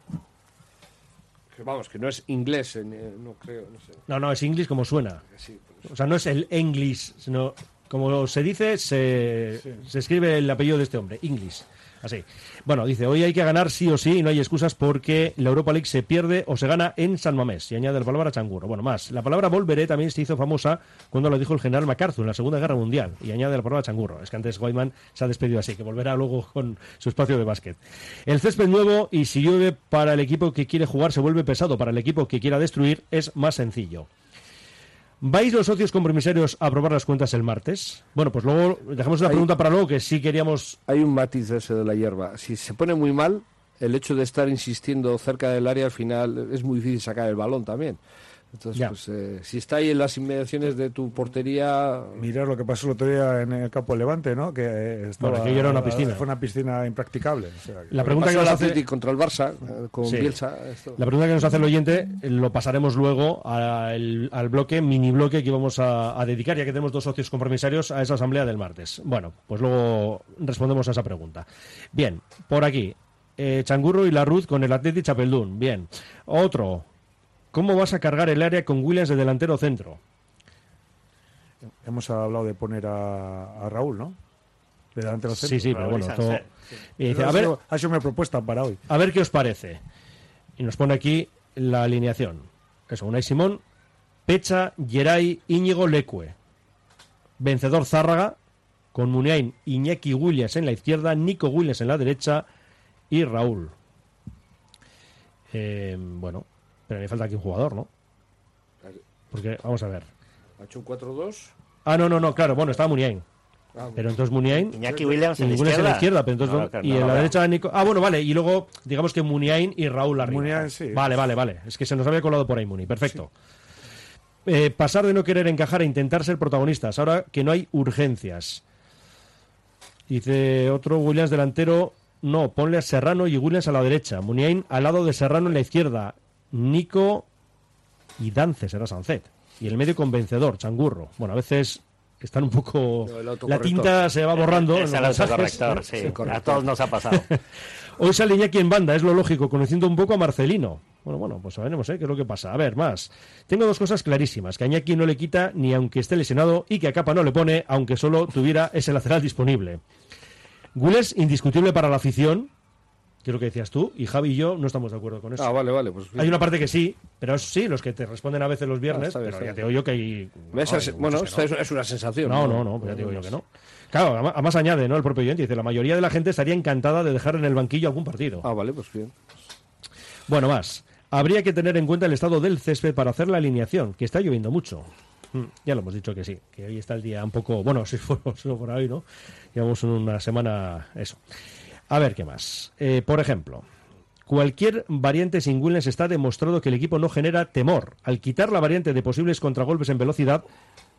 Que vamos, que no es inglés, eh, no creo, no sé. No, no, es inglés como suena. Sí, o sea, no es el inglés, sino como se dice, se, sí. se escribe el apellido de este hombre, inglés. Así. Bueno, dice, hoy hay que ganar sí o sí y no hay excusas porque la Europa League se pierde o se gana en San Mamés. Y añade la palabra changurro. Bueno, más. La palabra volveré también se hizo famosa cuando lo dijo el general MacArthur en la Segunda Guerra Mundial. Y añade la palabra changurro. Es que antes Whiteman se ha despedido así, que volverá luego con su espacio de básquet. El césped nuevo, y si llueve para el equipo que quiere jugar, se vuelve pesado. Para el equipo que quiera destruir, es más sencillo. ¿Vais los socios compromisarios a aprobar las cuentas el martes? Bueno, pues luego dejamos una hay, pregunta para luego, que sí queríamos... Hay un matiz de ese de la hierba. Si se pone muy mal, el hecho de estar insistiendo cerca del área, al final es muy difícil sacar el balón también. Entonces, ya. pues eh, si está ahí en las inmediaciones de tu portería... Mirar lo que pasó el otro día en el campo de Levante, ¿no? Que estaba, bueno, aquello era una piscina. Fue una piscina impracticable. O sea, la pregunta que nos hace contra el Barça, eh, con sí. Bielsa... Esto... La pregunta que nos hace el oyente lo pasaremos luego al, al bloque, mini bloque que íbamos a, a dedicar, ya que tenemos dos socios compromisarios, a esa asamblea del martes. Bueno, pues luego respondemos a esa pregunta. Bien, por aquí, eh, Changurro y Larruz con el Athletic Chapeldún. Bien, otro... ¿Cómo vas a cargar el área con Williams de delantero centro? Hemos hablado de poner a, a Raúl, ¿no? De delantero centro. Sí, sí, pero bueno. Todo... Sí. Y dice, a ver, ha sido mi propuesta para hoy. A ver qué os parece. Y nos pone aquí la alineación. Eso, Unai Simón, Pecha, Geray, Íñigo, Lecue. Vencedor Zárraga, con Muniain, Iñaki Williams en la izquierda, Nico Williams en la derecha y Raúl. Eh, bueno... Pero le falta aquí un jugador, ¿no? Porque, vamos a ver. ¿Ha hecho un cuatro dos? Ah, no, no, no, claro, bueno, estaba Muniain. Ah, pero entonces Muniain... Iñaki Williams en la izquierda. En la izquierda pero entonces, no, claro, y no, en no, la no. derecha Nico... Ah, bueno, vale, y luego digamos que Muniain y Raúl arriba. Muniain, sí. Vale, vale, vale. Es que se nos había colado por ahí Muni. Perfecto. Sí. Eh, pasar de no querer encajar a intentar ser protagonistas. Ahora que no hay urgencias. Dice otro, Williams delantero... No, ponle a Serrano y Williams a la derecha. Muniain al lado de Serrano en la izquierda. Nico... y Dance será Sancet. Y el medio convencedor, Changurro. Bueno, a veces están un poco... No, la tinta se va borrando. Es el autocorrector, sí. sí a todos nos ha pasado. Hoy sale Iñaki en banda, es lo lógico, conociendo un poco a Marcelino. Bueno, bueno, pues veremos, ¿eh? ¿Qué es lo que pasa? A ver, más. Tengo dos cosas clarísimas. Que a Iñaki no le quita ni aunque esté lesionado y que a Capa no le pone aunque solo tuviera ese lateral disponible. Gules, indiscutible para la afición. Que es lo que decías tú, y Javi y yo no estamos de acuerdo con eso. Ah, vale, vale. Pues, hay una parte que sí, pero es, sí, los que te responden a veces los viernes, ah, bien, pero ya te digo yo que hay... No, hay bueno, es, no. es una sensación. No, no, no, pero ya te digo yo que no. Claro, además añade, ¿no? El propio oyente dice, la mayoría de la gente estaría encantada de dejar en el banquillo algún partido. Ah, vale, pues bien. Bueno, más. Habría que tener en cuenta el estado del césped para hacer la alineación, que está lloviendo mucho. Mm, ya lo hemos dicho que sí, que hoy está el día un poco... Bueno, si fuera por ahí, ¿no? Llevamos una semana... Eso. A ver, ¿qué más? Eh, por ejemplo... Cualquier variante sin Williams está demostrado que el equipo no genera temor. Al quitar la variante de posibles contragolpes en velocidad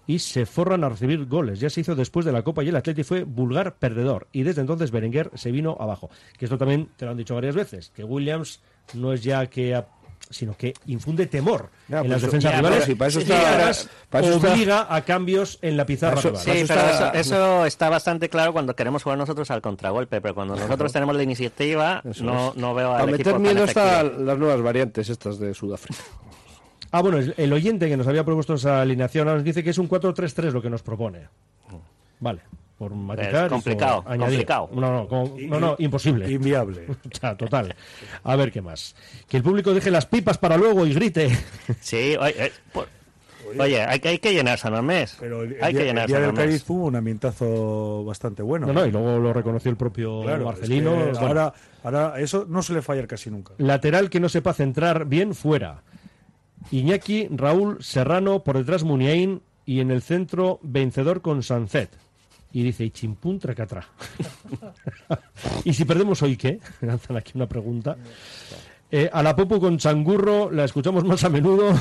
y se forran a recibir goles. Ya se hizo después de la Copa y el Atleti fue vulgar perdedor. Y desde entonces Berenguer se vino abajo. Que esto también te lo han dicho varias veces, que Williams no es ya que... A... sino que infunde temor ya, en pues las defensas ya, rivales sí, para eso y está, además para eso obliga está, a cambios en la pizarra eso, rival. Sí, pero eso, eso está bastante claro cuando queremos jugar nosotros al contragolpe, pero cuando nosotros tenemos la iniciativa no, no veo al para equipo meter miedo tan están las nuevas variantes estas de Sudáfrica. Ah, bueno, el oyente que nos había propuesto esa alineación nos dice que es un cuatro tres tres lo que nos propone. Vale. Por matizar, es complicado, por añadir. complicado. No, no, como, no, no, imposible. Inviable. O sea, total. A ver qué más. Que el público deje las pipas para luego y grite. Sí, oye, eh, por... oye hay, hay que llenar San Mamés. Pero el, hay día, que llenar el día San del Mamés. Cádiz hubo un ambientazo bastante bueno. No, no, y luego lo reconoció el propio claro, Marcelino. Es que bueno. ahora, ahora eso no suele fallar casi nunca. Lateral que no sepa centrar bien, fuera. Iñaki, Raúl, Serrano, por detrás Muniain y en el centro vencedor con Sancet. Y dice, y chimpún tracatra. ¿Y si perdemos hoy qué? Me lanzan aquí una pregunta. Eh, a la Popu con Changurro, la escuchamos más a menudo.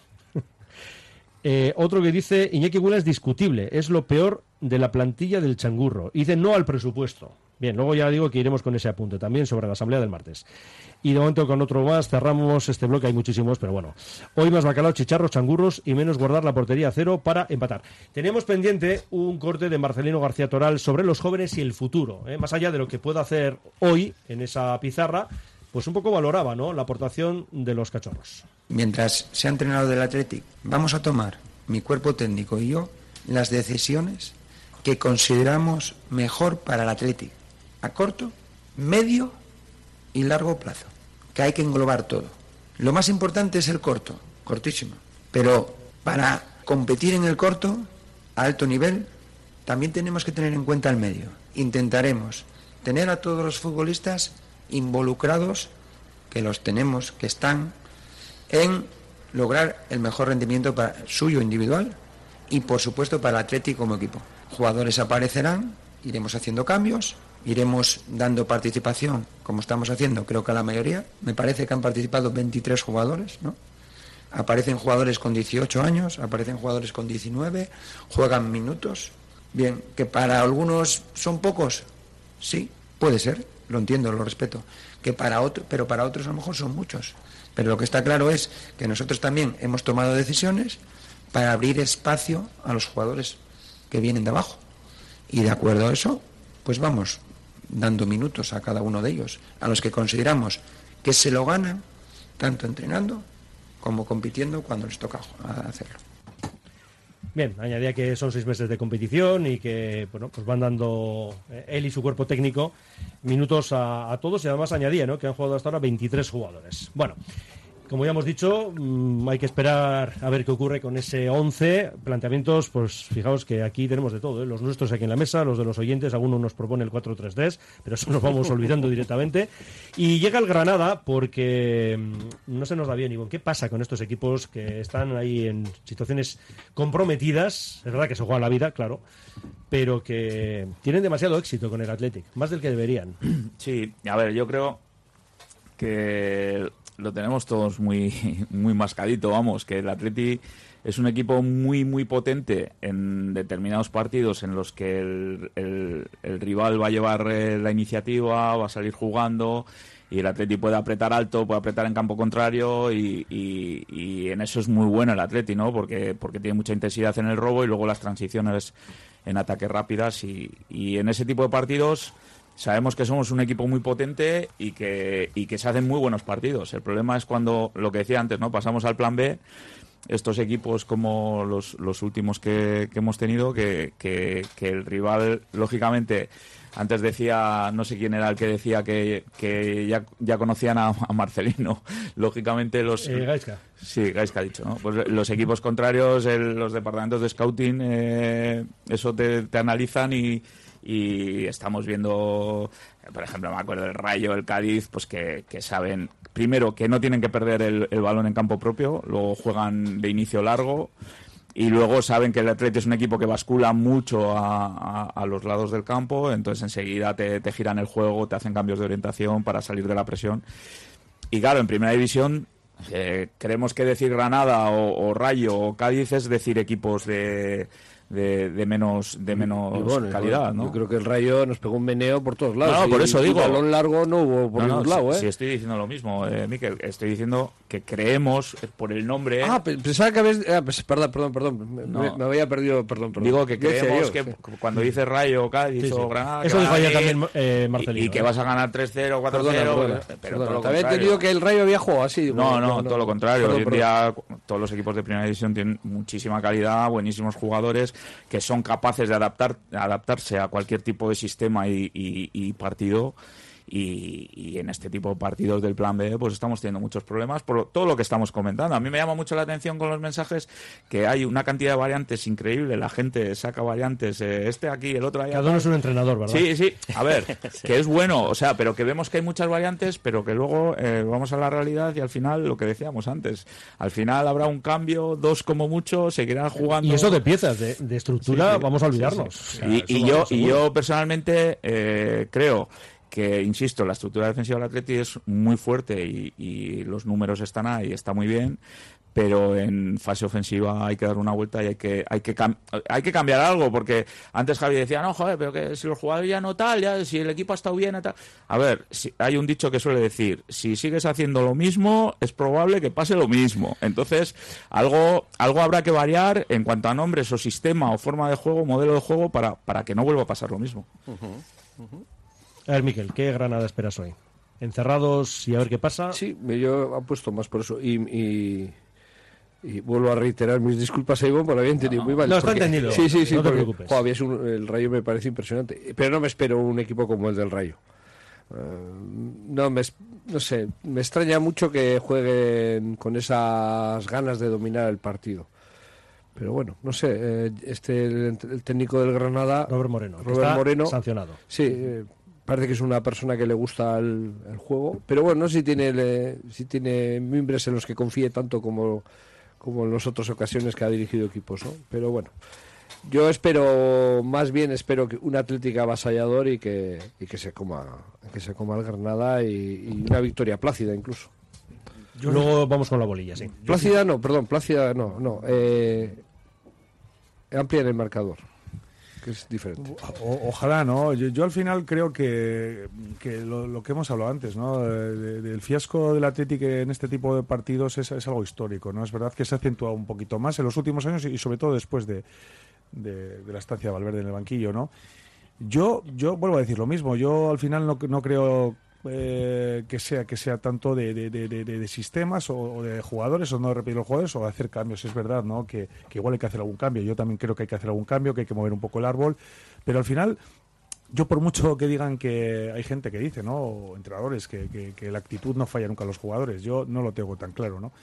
eh, otro que dice, Iñaki Williams es discutible, es lo peor de la plantilla del Changurro. Y dice, no al presupuesto. Bien, luego ya digo que iremos con ese apunte también sobre la asamblea del martes. Y de momento con otro más cerramos este bloque, hay muchísimos, pero bueno. Hoy más bacalao, chicharros, changurros y menos guardar la portería a cero para empatar. Teníamos pendiente un corte de Marcelino García Toral sobre los jóvenes y el futuro. ¿eh? Más allá de lo que pueda hacer hoy en esa pizarra, pues un poco valoraba, ¿no?, la aportación de los cachorros. Mientras sea entrenador del Athletic, vamos a tomar, mi cuerpo técnico y yo, las decisiones que consideramos mejor para el Athletic, a corto, medio y largo plazo, que hay que englobar todo. Lo más importante es el corto, cortísimo, pero para competir en el corto, a alto nivel, también tenemos que tener en cuenta el medio. Intentaremos tener a todos los futbolistas involucrados, que los tenemos, que están, en lograr el mejor rendimiento para suyo individual y, por supuesto, para el Athletic como equipo. Jugadores aparecerán, iremos haciendo cambios, iremos dando participación, como estamos haciendo, creo que a la mayoría. Me parece que han participado veintitrés jugadores, ¿no? Aparecen jugadores con dieciocho años, aparecen jugadores con diecinueve, juegan minutos. Bien, que para algunos son pocos, sí, puede ser, lo entiendo, lo respeto. Que para otros, pero para otros a lo mejor son muchos. Pero lo que está claro es que nosotros también hemos tomado decisiones para abrir espacio a los jugadores que vienen de abajo. Y de acuerdo a eso, pues vamos dando minutos a cada uno de ellos, a los que consideramos que se lo ganan, tanto entrenando como compitiendo cuando les toca hacerlo. Bien, añadía que son seis meses de competición y que bueno, pues van dando eh, él y su cuerpo técnico minutos a, a todos, y además añadía, ¿no?, que han jugado hasta ahora veintitrés jugadores. Bueno, como ya hemos dicho, mmm, hay que esperar a ver qué ocurre con ese once. Planteamientos, pues fijaos que aquí tenemos de todo, ¿eh? Los nuestros aquí en la mesa, los de los oyentes, alguno nos propone el cuatro tres tres, pero eso nos vamos olvidando directamente. Y llega el Granada porque mmm, no se nos da bien, Ivonne. ¿Qué pasa con estos equipos que están ahí en situaciones comprometidas? Es verdad que se juega la vida, claro, pero que tienen demasiado éxito con el Athletic, más del que deberían. Sí, a ver, yo creo que lo tenemos todos muy, muy mascadito, vamos, que el Atleti es un equipo muy, muy potente en determinados partidos en los que el, el, el rival va a llevar eh, la iniciativa, va a salir jugando y el Atleti puede apretar alto, puede apretar en campo contrario y, y, y en eso es muy bueno el Atleti, ¿no? Porque, porque tiene mucha intensidad en el robo y luego las transiciones en ataques rápidas y, y en ese tipo de partidos sabemos que somos un equipo muy potente y que, y que se hacen muy buenos partidos. El problema es cuando, lo que decía antes, ¿no?, pasamos al plan B, estos equipos como los, los últimos que, que hemos tenido, que, que, que el rival, lógicamente, antes decía, no sé quién era el que decía que, que ya, ya conocían a, a Marcelino, lógicamente los... Eh, Gaisca. Sí, Gaisca ha dicho, ¿no? Pues los equipos contrarios, el, los departamentos de scouting, eh, eso te, te analizan y... y estamos viendo, por ejemplo, me acuerdo del Rayo, el Cádiz, pues que, que saben, primero, que no tienen que perder el, el balón en campo propio, luego juegan de inicio largo y luego saben que el Atleti es un equipo que bascula mucho a, a, a los lados del campo, entonces enseguida te, te giran el juego, te hacen cambios de orientación para salir de la presión. Y claro, en primera división Eh, creemos que decir Granada o, o Rayo o Cádiz es decir equipos de... De, de menos de menos bueno, calidad, bueno, ¿no? Yo creo que el Rayo nos pegó un meneo por todos lados. No, no, por eso y, digo. Y balón largo no hubo por no, ningún no, lado, si, ¿eh? si estoy diciendo lo mismo, eh, Miquel. Estoy diciendo que creemos por el nombre. Ah, pensaba que habías. Ah, pues, perdón, perdón, perdón. Me, No. me había perdido, perdón, perdón. Digo que ¿Qué decía creemos yo? que Sí. cuando dice Rayo o Cádiz Sí, sí. o Granada. Eso que dijo van a ayer ir también eh, Marcelino. Y, y que ¿eh? vas a ganar tres cero, cuatro Perdona, cero. perdona, Pero perdona. todo lo Te había contrario. entendido que el Rayo había jugado así. Digo, No, no, todo lo contrario. Perdón, Hoy en perdón. día todos los equipos de primera división tienen muchísima calidad, buenísimos jugadores que son capaces de adaptar, adaptarse a cualquier tipo de sistema y, y- y partido. Y, y en este tipo de partidos del plan B pues estamos teniendo muchos problemas por lo- todo lo que estamos comentando. A mí me llama mucho la atención con los mensajes que hay una cantidad de variantes increíble, la gente saca variantes, eh, este aquí, el otro allá. Cada uno es un entrenador, ¿verdad? Sí, sí, a ver, que es bueno, o sea, pero que vemos que hay muchas variantes, pero que luego eh, vamos a la realidad y al final, lo que decíamos antes, al final habrá un cambio, dos como mucho, seguirán jugando. Y eso de piezas, de, de estructura, Sí, sí, vamos a sí, olvidarnos. sí. O sea, Y, eso y lo yo, vamos y seguro. yo personalmente eh, creo que, insisto, la estructura defensiva del Atleti es muy fuerte y, y los números están ahí, está muy bien, pero en fase ofensiva hay que dar una vuelta y hay que hay que cam- hay que cambiar algo, porque antes Javi decía, no, joder, pero que si los jugadores ya no tal, ya si el equipo ha estado bien y tal. A ver, si, hay un dicho que suele decir, si sigues haciendo lo mismo, es probable que pase lo mismo. Entonces, algo algo habrá que variar en cuanto a nombres o sistema o forma de juego, modelo de juego, para, para que no vuelva a pasar lo mismo. A ver, Miquel, ¿qué Granada esperas hoy? ¿Encerrados y a ver qué pasa? Sí, yo apuesto más por eso. Y, y, y vuelvo a reiterar mis disculpas a Ivonne, porque lo había entendido muy mal. No, está porque- entendido. Sí, sí, sí. No te porque, preocupes. jo, había un- el Rayo me parece impresionante. Pero no me espero un equipo como el del Rayo. Eh, no, me, es- no sé, me extraña mucho que jueguen con esas ganas de dominar el partido. Pero bueno, no sé, eh, este el, el técnico del Granada, Robert Moreno, que Robert está Moreno, sancionado. Sí, eh, parece que es una persona que le gusta el, el juego, pero bueno, no sé si tiene le- si tiene mimbres en los que confíe tanto como, como en las otras ocasiones que ha dirigido equipos, ¿no? Pero bueno, yo espero, más bien espero que un Atlético avasallador y que, y que se coma que se coma el Granada y, y una victoria plácida incluso. Luego vamos con la bolilla, sí. Plácida no, perdón, plácida no, no, eh, amplia en el marcador, que es diferente. O- ojalá, ¿no? Yo, yo al final creo que, que lo, lo que hemos hablado antes, ¿no? De- del fiasco del Atlético en este tipo de partidos es, es algo histórico, ¿no? Es verdad que se ha acentuado un poquito más en los últimos años y, y sobre todo después de, de, de la estancia de Valverde en el banquillo, ¿no? Yo, yo vuelvo a decir lo mismo. Yo al final no, no creo eh, que sea que sea tanto de, de, de, de- de sistemas o, o de jugadores o no de repetir los jugadores o de hacer cambios. Es verdad, ¿no? Que, que igual hay que hacer algún cambio. Yo también creo que hay que hacer algún cambio, que hay que mover un poco el árbol. Pero al final, yo por mucho que digan que hay gente que dice, ¿no? O entrenadores, que, que, que la actitud no falla nunca a los jugadores. Yo no lo tengo tan claro, ¿no?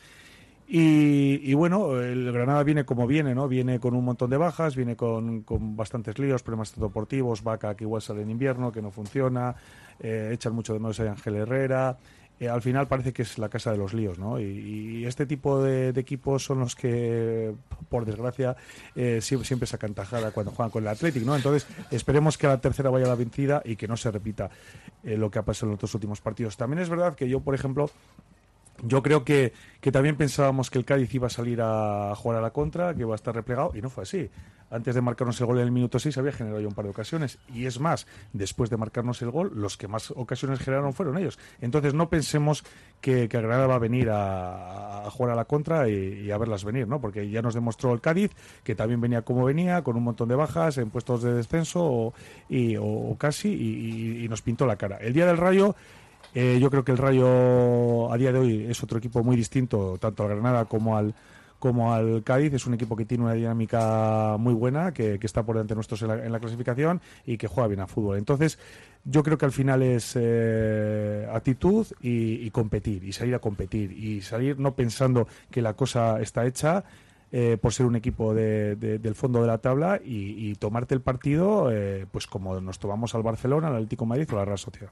Y, y bueno, el Granada viene como viene, ¿no? Viene con un montón de bajas, viene con, con bastantes líos, problemas deportivos, Vaca que igual sale en invierno, que no funciona, eh, echan mucho de menos a Ángel Herrera. Eh, al final parece que es la casa de los líos, ¿no? Y, y este tipo de, de equipos son los que, por desgracia, eh, siempre, siempre sacan tajada cuando juegan con el Athletic, ¿no? Entonces, esperemos que a la tercera vaya la vencida y que no se repita eh, lo que ha pasado en los dos últimos partidos. También es verdad que yo, por ejemplo, yo creo que, que también pensábamos que el Cádiz iba a salir a jugar a la contra, que iba a estar replegado, y no fue así. Antes de marcarnos el gol en el minuto seis había generado ya un par de ocasiones. Y es más, después de marcarnos el gol, los que más ocasiones generaron fueron ellos. Entonces no pensemos que, que Granada va a venir a, a jugar a la contra y, y a verlas venir, ¿no? Porque ya nos demostró el Cádiz que también venía como venía, con un montón de bajas, en puestos de descenso o, y, o, o casi, y, y- y nos pintó la cara. El día del Rayo... Eh, yo creo que el Rayo a día de hoy es otro equipo muy distinto, tanto al Granada como al como al Cádiz. Es un equipo que tiene una dinámica muy buena, que, que está por delante de nosotros en la, en la clasificación y que juega bien a fútbol. Entonces, yo creo que al final es eh, actitud y, y competir, y salir a competir, y salir no pensando que la cosa está hecha eh, por ser un equipo de, de- del fondo de la tabla y, y tomarte el partido eh, pues como nos tomamos al Barcelona, al Atlético de Madrid o a la Real Sociedad.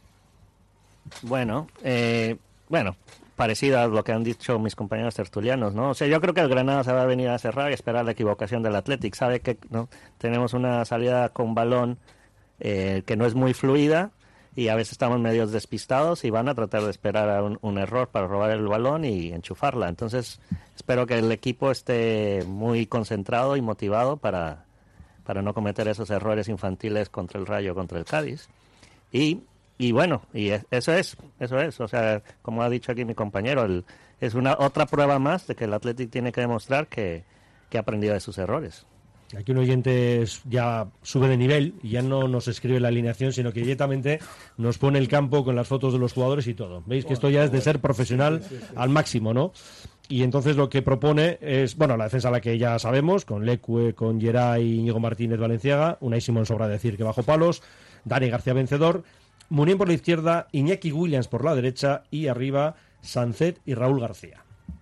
Bueno, eh, bueno, parecido a lo que han dicho mis compañeros tertulianos, ¿no? O sea, yo creo que el Granada se va a venir a cerrar y esperar la equivocación del Athletic. Sabe que no tenemos una salida con balón eh, que no es muy fluida y a veces estamos medio despistados y van a tratar de esperar a un, un error para robar el balón y enchufarla. Entonces, espero que el equipo esté muy concentrado y motivado para, para no cometer esos errores infantiles contra el Rayo, contra el Cádiz. Y, y bueno, y eso es, eso es. O sea, como ha dicho aquí mi compañero, el, es una otra prueba más de que el Athletic tiene que demostrar que, que ha aprendido de sus errores. Aquí un oyente ya sube de nivel y ya no nos escribe la alineación, sino que directamente nos pone el campo con las fotos de los jugadores y todo. Veis que esto ya es de ser profesional al máximo, ¿no? Y entonces lo que propone es, bueno, la defensa la que ya sabemos, con Lecue, con Geray, Íñigo Martínez, Valenciaga, Unai Simón sobra decir que bajo palos, Dani García vencedor, Munier por la izquierda, Iñaki Williams por la derecha y arriba Sancet y Raúl García.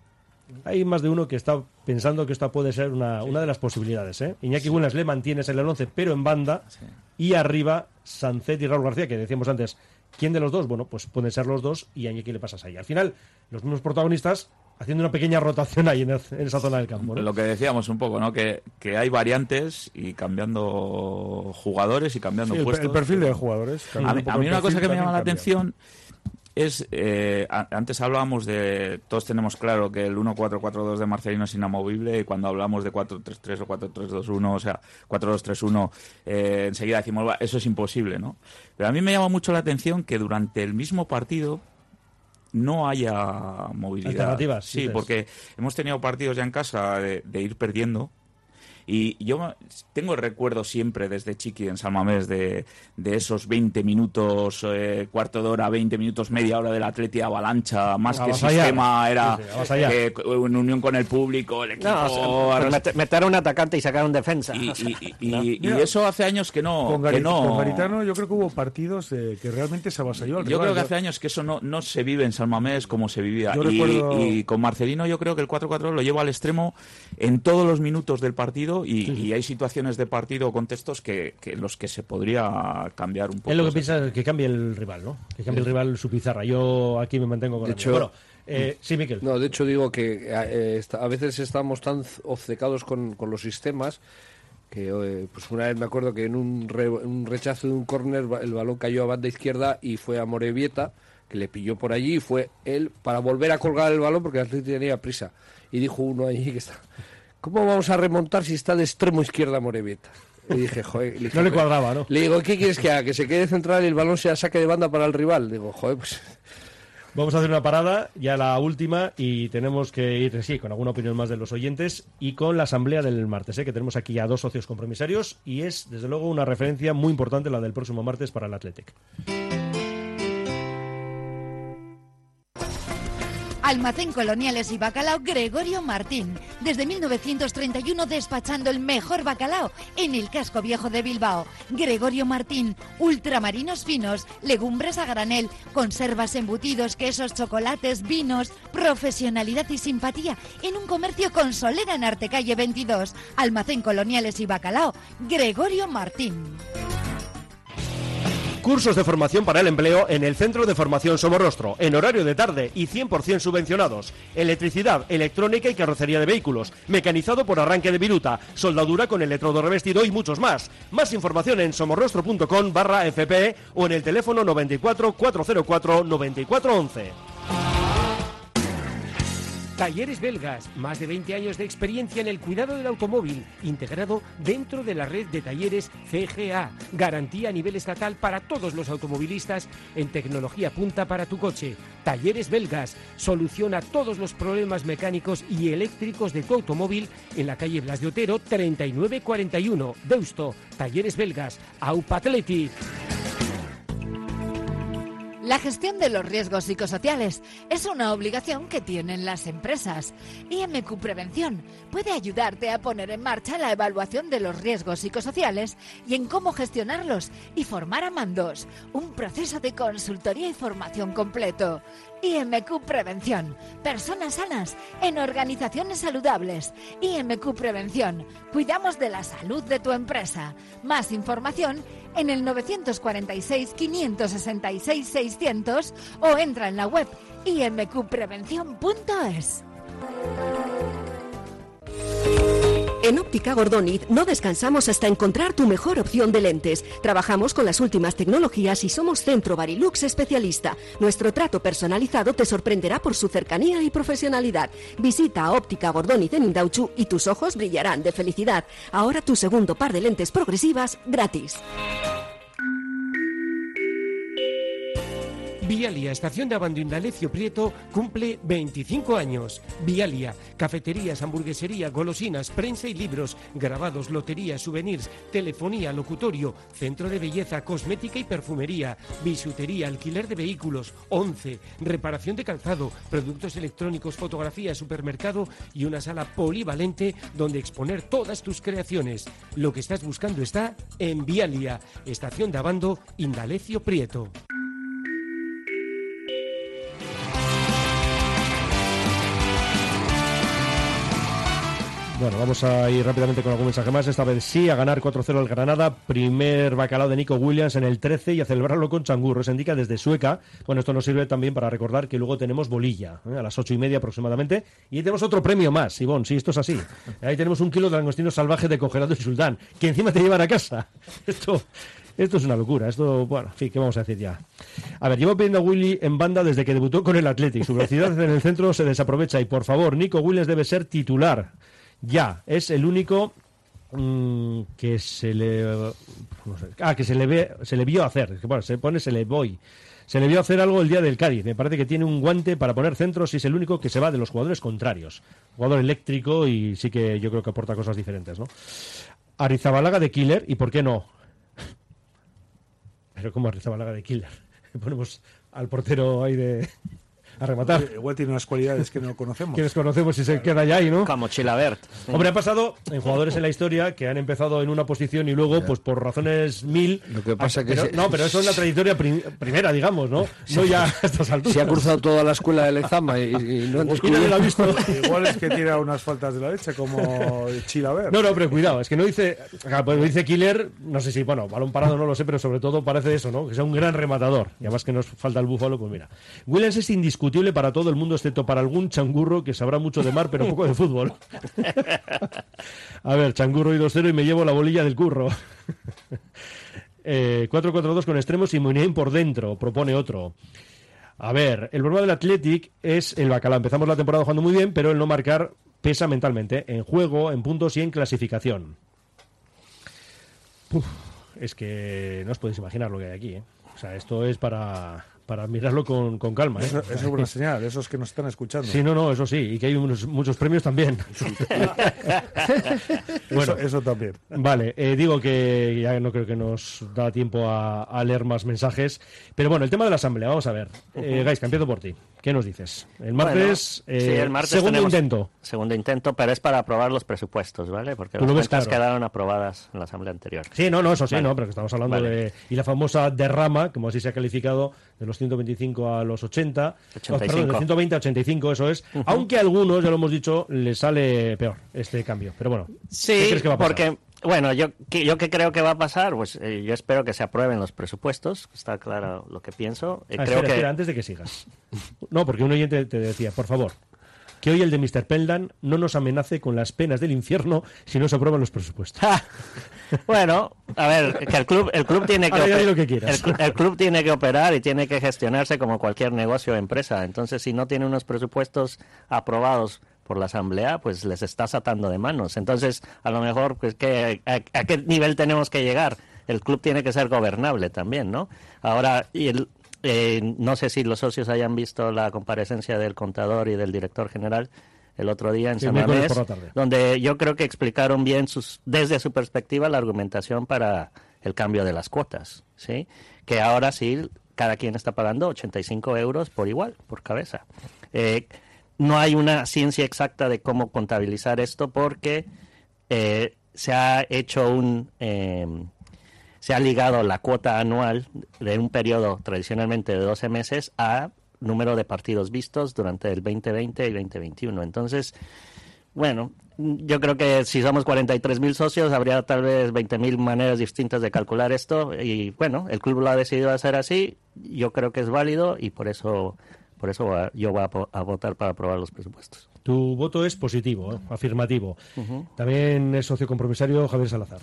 Hay más de uno que está pensando que esta puede ser una, una de las posibilidades, ¿eh? Iñaki sí. Williams le mantienes en el once, pero en banda, sí. Y arriba Sancet y Raúl García, que decíamos antes, ¿quién de los dos? Bueno, pues pueden ser los dos y a Iñaki le pasas ahí. Al final, los mismos protagonistas haciendo una pequeña rotación ahí en, el, en esa zona del campo, ¿no? Lo que decíamos un poco, ¿no? Que, que hay variantes y cambiando jugadores y cambiando sí, el, puestos. El perfil de jugadores. A mí, a mí una cosa que me llama la atención es, eh, a, antes hablábamos de, todos tenemos claro que el uno cuatro cuatro dos de Marcelino es inamovible, y cuando hablamos de cuatro tres tres o cuatro tres dos uno, o sea, cuatro dos tres uno, eh, enseguida decimos, va, eso es imposible, ¿no? Pero a mí me llama mucho la atención que durante el mismo partido no haya movilidad. Alternativas. Sí, porque hemos tenido partidos ya en casa de, de ir perdiendo. Y yo tengo el recuerdo siempre desde chiqui en San Mamés de, de esos veinte minutos, eh, cuarto de hora, veinte minutos, media hora del Atleti avalancha, más que sistema, era sí, sí, eh, en unión con el público, el equipo... No, o sea, meter, meter a un atacante y sacar a un defensa. Y, o sea, y, y, ¿no? y, y eso hace años que no... Con, que Garit, no... con Garitano yo creo que hubo partidos eh, que realmente se avasalló al Yo rival. creo que hace años que eso no, no se vive en San Mamés como se vivía. Yo y, recuerdo... y con Marcelino yo creo que el cuatro cuatro lo lleva al extremo en todos los minutos del partido y, sí, sí. y hay situaciones de partido o contextos que, que los que se podría cambiar un poco. Es lo que piensa que cambie el rival, ¿no? Que cambie el rival su pizarra. Yo aquí me mantengo con de el hecho, bueno, eh, sí, Miquel. No, de hecho digo que eh, a veces estamos tan obcecados con, con los sistemas que eh, pues una vez me acuerdo que en un, re, un rechazo de un córner el balón cayó a banda izquierda y fue a Morevieta, que le pilló por allí, y fue él para volver a colgar el balón porque el Atlético tenía prisa. Y dijo uno ahí que está... ¿Cómo vamos a remontar si está de extremo izquierda Morevieta? Y dije, joder... Le dije, no le cuadraba, ¿no? Le digo, ¿qué quieres que haga? ¿Que se quede central y el balón sea saque de banda para el rival? Digo, joder, pues... Vamos a hacer una parada, ya la última, y tenemos que ir, sí, con alguna opinión más de los oyentes y con la asamblea del martes, ¿eh? Que tenemos aquí a dos socios compromisarios y es, desde luego, una referencia muy importante la del próximo martes para el Athletic. Almacén Coloniales y Bacalao Gregorio Martín. Desde mil novecientos treinta y uno despachando el mejor bacalao en el casco viejo de Bilbao. Gregorio Martín, ultramarinos finos, legumbres a granel, conservas, embutidos, quesos, chocolates, vinos, profesionalidad y simpatía en un comercio con solera en Artecalle veintidós. Almacén Coloniales y Bacalao Gregorio Martín. Cursos de formación para el empleo en el Centro de Formación Somorrostro, en horario de tarde y cien por ciento subvencionados. Electricidad, electrónica y carrocería de vehículos, mecanizado por arranque de viruta, soldadura con electrodo revestido y muchos más. Más información en somorrostro punto com barra F P E o en el teléfono noventa y cuatro, cuatrocientos cuatro, noventa y cuatro once. Talleres Belgas, más de veinte años de experiencia en el cuidado del automóvil, integrado dentro de la red de talleres C G A. Garantía a nivel estatal para todos los automovilistas en tecnología punta para tu coche. Talleres Belgas, soluciona todos los problemas mecánicos y eléctricos de tu automóvil en la calle Blas de Otero treinta y nueve cuarenta y uno, Deusto. Talleres Belgas, Aupa Athletic. La gestión de los riesgos psicosociales es una obligación que tienen las empresas. I M Q Prevención puede ayudarte a poner en marcha la evaluación de los riesgos psicosociales y en cómo gestionarlos y formar a mandos. Un proceso de consultoría y formación completo. I M Q Prevención. Personas sanas en organizaciones saludables. I M Q Prevención. Cuidamos de la salud de tu empresa. Más información en el novecientos cuarenta y seis, quinientos sesenta y seis, seiscientos o entra en la web i m q prevención punto es. En Óptica Gordoniz no descansamos hasta encontrar tu mejor opción de lentes. Trabajamos con las últimas tecnologías y somos Centro Barilux especialista. Nuestro trato personalizado te sorprenderá por su cercanía y profesionalidad. Visita a Óptica Gordoniz en Indautxu y tus ojos brillarán de felicidad. Ahora tu segundo par de lentes progresivas gratis. Vialia, estación de Abando Indalecio Prieto, cumple veinticinco años. Vialia, cafeterías, hamburguesería, golosinas, prensa y libros, grabados, lotería, souvenirs, telefonía, locutorio, centro de belleza, cosmética y perfumería, bisutería, alquiler de vehículos, once, reparación de calzado, productos electrónicos, fotografía, supermercado y una sala polivalente donde exponer todas tus creaciones. Lo que estás buscando está en Vialia, estación de Abando Indalecio Prieto. Bueno, vamos a ir rápidamente con algún mensaje más. Esta vez sí, a ganar cuatro cero al Granada. Primer bacalao de Nico Williams en el trece y a celebrarlo con changurro. Se indica desde Sueca. Bueno, esto nos sirve también para recordar que luego tenemos bolilla, ¿eh? A las ocho y media aproximadamente. Y tenemos otro premio más, Ivonne, sí, esto es así. Ahí tenemos un kilo de langostino salvaje de congelado y sultán, que encima te llevan a casa. Esto... Esto es una locura, esto, bueno, en fin, ¿qué vamos a decir ya? A ver, llevo pidiendo a Willy en banda desde que debutó con el Athletic. Su velocidad en el centro se desaprovecha y, por favor, Nico Williams debe ser titular. Ya, es el único mmm, que se le... No sé, ah, que se le, ve, se le vio hacer. Bueno, se pone se le voy. Se le vio hacer algo el día del Cádiz. Me parece que tiene un guante para poner centros y es el único que se va de los jugadores contrarios. Jugador eléctrico y sí que yo creo que aporta cosas diferentes, ¿no? Arrizabalaga de killer, ¿y por qué no? Pero como Arrizabalaga de killer. Ponemos al portero ahí de... a rematar. Igual tiene unas cualidades que no conocemos. Que desconocemos si se queda ya ahí, ¿no? Como Chilabert. Sí. Hombre, ha pasado en jugadores en la historia que han empezado en una posición y luego, ya. pues por razones mil... Lo que pasa ah, que... Pero, se... No, pero eso es la trayectoria prim primera, digamos, ¿no? Sí. No ya a estas alturas. Se ha cruzado toda la escuela de Lezama y, y no han descubierto. Lo ha visto. Igual es que tira unas faltas de la leche como Chilabert. No, no, pero cuidado, es que no dice... Pues dice Killer, no sé si, bueno, balón parado no lo sé, pero sobre todo parece eso, ¿no? Que sea un gran rematador. Y además que nos falta el búfalo, pues mira. Williams es indiscutible para todo el mundo, excepto para algún changurro que sabrá mucho de mar, pero poco de fútbol. A ver, changurro y dos cero y me llevo la bolilla del curro. eh, cuatro cuatro dos con extremos y Muniain por dentro, propone otro. A ver, el problema del Athletic es el bacalao. Empezamos la temporada jugando muy bien, pero el no marcar pesa mentalmente, en juego, en puntos y en clasificación. Uf, es que no os podéis imaginar lo que hay aquí, ¿eh? O sea, esto es para... para mirarlo con, con calma, ¿eh? Eso, eso es buena señal, esos que nos están escuchando. Sí, no, no, eso sí, y que hay unos, muchos premios también. Bueno, eso, eso también. Vale, eh, digo que ya no creo que nos da tiempo a, a leer más mensajes, pero bueno, el tema de la asamblea, vamos a ver. Eh, Gaisca, empiezo por ti. ¿Qué nos dices? El martes, bueno, eh, sí, el martes segundo intento. Segundo intento, pero es para aprobar los presupuestos, ¿vale? Porque las cuentas claro. quedaron aprobadas en la asamblea anterior. Sí, no, no, eso sí, vale. no, pero que estamos hablando vale. de... Y la famosa derrama, como así se ha calificado, de los ciento veinticinco a los ochenta, ochenta y cinco. Oh, perdón, de ciento veinte a ochenta y cinco, eso es. Uh-huh. Aunque a algunos, ya lo hemos dicho, les sale peor este cambio. Pero bueno, sí, ¿qué crees que va a pasar? Porque... Bueno, yo que yo que creo que va a pasar, pues eh, yo espero que se aprueben los presupuestos, está claro lo que pienso. Eh, ah, creo espera, que... espera, antes de que sigas. No, porque un oyente te decía, por favor, que hoy el de mister Penland no nos amenace con las penas del infierno si no se aprueban los presupuestos. Bueno, a ver, que el club el club tiene que, Ahora, lo que quieras. El, el club tiene que operar y tiene que gestionarse como cualquier negocio o empresa. Entonces, si no tiene unos presupuestos aprobados por la asamblea, pues les estás atando de manos. Entonces, a lo mejor, pues, ¿qué, a, a qué nivel tenemos que llegar? El club tiene que ser gobernable también, ¿no? Ahora, y el, eh, no sé si los socios hayan visto la comparecencia del contador y del director general el otro día en sí, San Mamés, por donde yo creo que explicaron bien sus, desde su perspectiva la argumentación para el cambio de las cuotas, ¿sí? Que ahora sí, cada quien está pagando ochenta y cinco euros por igual, por cabeza. Eh, No hay una ciencia exacta de cómo contabilizar esto porque eh, se ha hecho un... Eh, se ha ligado la cuota anual de un periodo tradicionalmente de doce meses a número de partidos vistos durante el veinte veinte y veinte veintiuno. Entonces, bueno, yo creo que si somos cuarenta y tres mil socios habría tal vez veinte mil maneras distintas de calcular esto y bueno, el club lo ha decidido hacer así, yo creo que es válido y por eso... Por eso yo voy a, a votar para aprobar los presupuestos. Tu voto es positivo, ¿eh? Afirmativo. Uh-huh. También es socio compromisario Javier Salazar.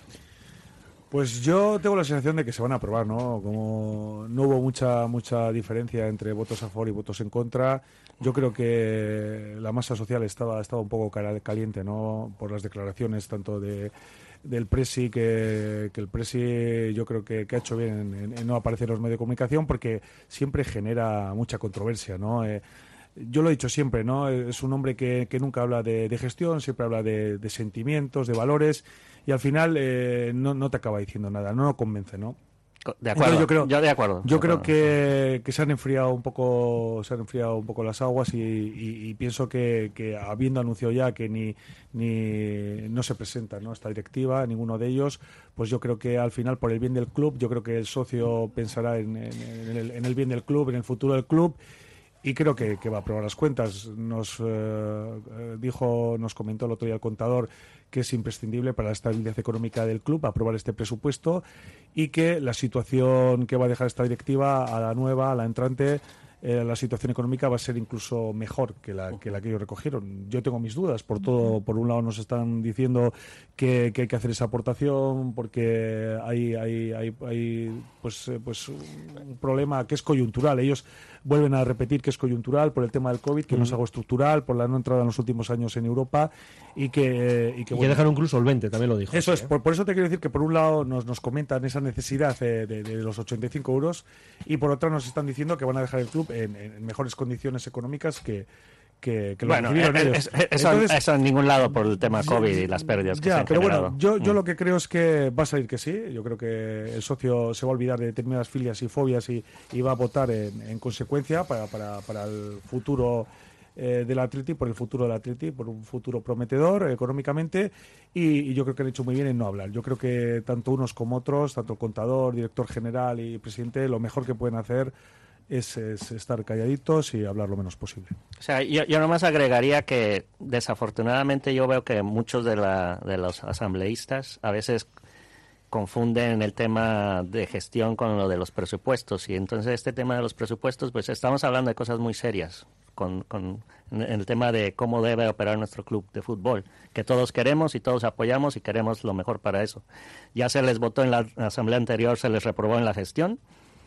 Pues yo tengo la sensación de que se van a aprobar, ¿no? Como no hubo mucha mucha diferencia entre votos a favor y votos en contra, yo creo que la masa social estaba estaba un poco caliente, ¿no? Por las declaraciones tanto de del Presi, que, que el Presi yo creo que, que ha hecho bien en, en no aparecer en los medios de comunicación, porque siempre genera mucha controversia, ¿no? Eh, yo lo he dicho siempre, ¿no? Es un hombre que, que nunca habla de, de gestión, siempre habla de, de sentimientos, de valores, y al final eh, no, no te acaba diciendo nada, no lo convence, ¿no? De acuerdo, Entonces yo creo, yo de acuerdo. Yo de creo acuerdo. que, que se han enfriado un poco, se han enfriado un poco las aguas y, y, y pienso que, que habiendo anunciado ya que ni, ni no se presenta, ¿no?, esta directiva, ninguno de ellos, pues yo creo que al final, por el bien del club, yo creo que el socio pensará en, en, en, el, en el bien del club, en el futuro del club. Y creo que, que va a aprobar las cuentas. Nos eh, dijo, nos comentó el otro día el contador que es imprescindible para la estabilidad económica del club aprobar este presupuesto y que la situación que va a dejar esta directiva a la nueva, a la entrante, eh, la situación económica va a ser incluso mejor que la que la que ellos recogieron. Yo tengo mis dudas. Por todo, por un lado nos están diciendo que, que hay que hacer esa aportación porque hay hay hay, hay pues pues un problema que es coyuntural. Ellos vuelven a repetir que es coyuntural por el tema del COVID, que uh-huh. no es algo estructural, por la no entrada en los últimos años en Europa y que y que, y bueno, que dejan un club solvente, también lo dijo. Eso así, es, ¿eh? por, por eso te quiero decir que por un lado nos, nos comentan esa necesidad eh, de, de los ochenta y cinco euros y por otra nos están diciendo que van a dejar el club en, en mejores condiciones económicas que que, que lo bueno, recibieron eh, ellos. Es, es, eso, Entonces, eso en ningún lado por el tema COVID y las pérdidas que ya, se han pero generado. bueno, yo, yo Mm. lo que creo es que va a salir que sí. Yo creo que el socio se va a olvidar de determinadas filias y fobias y, y va a votar en, en consecuencia para, para, para el futuro eh, del Atleti, por el futuro del Atleti, por un futuro prometedor económicamente y, y yo creo que han hecho muy bien en no hablar. Yo creo que tanto unos como otros, tanto el contador, director general y presidente, lo mejor que pueden hacer Es, es estar calladitos y hablar lo menos posible. O sea, yo, yo nomás agregaría que desafortunadamente yo veo que muchos de, la, de los asambleístas a veces confunden el tema de gestión con lo de los presupuestos y entonces este tema de los presupuestos, pues estamos hablando de cosas muy serias con, con en el tema de cómo debe operar nuestro club de fútbol, que todos queremos y todos apoyamos y queremos lo mejor para eso. Ya se les votó en la asamblea anterior, se les reprobó en la gestión.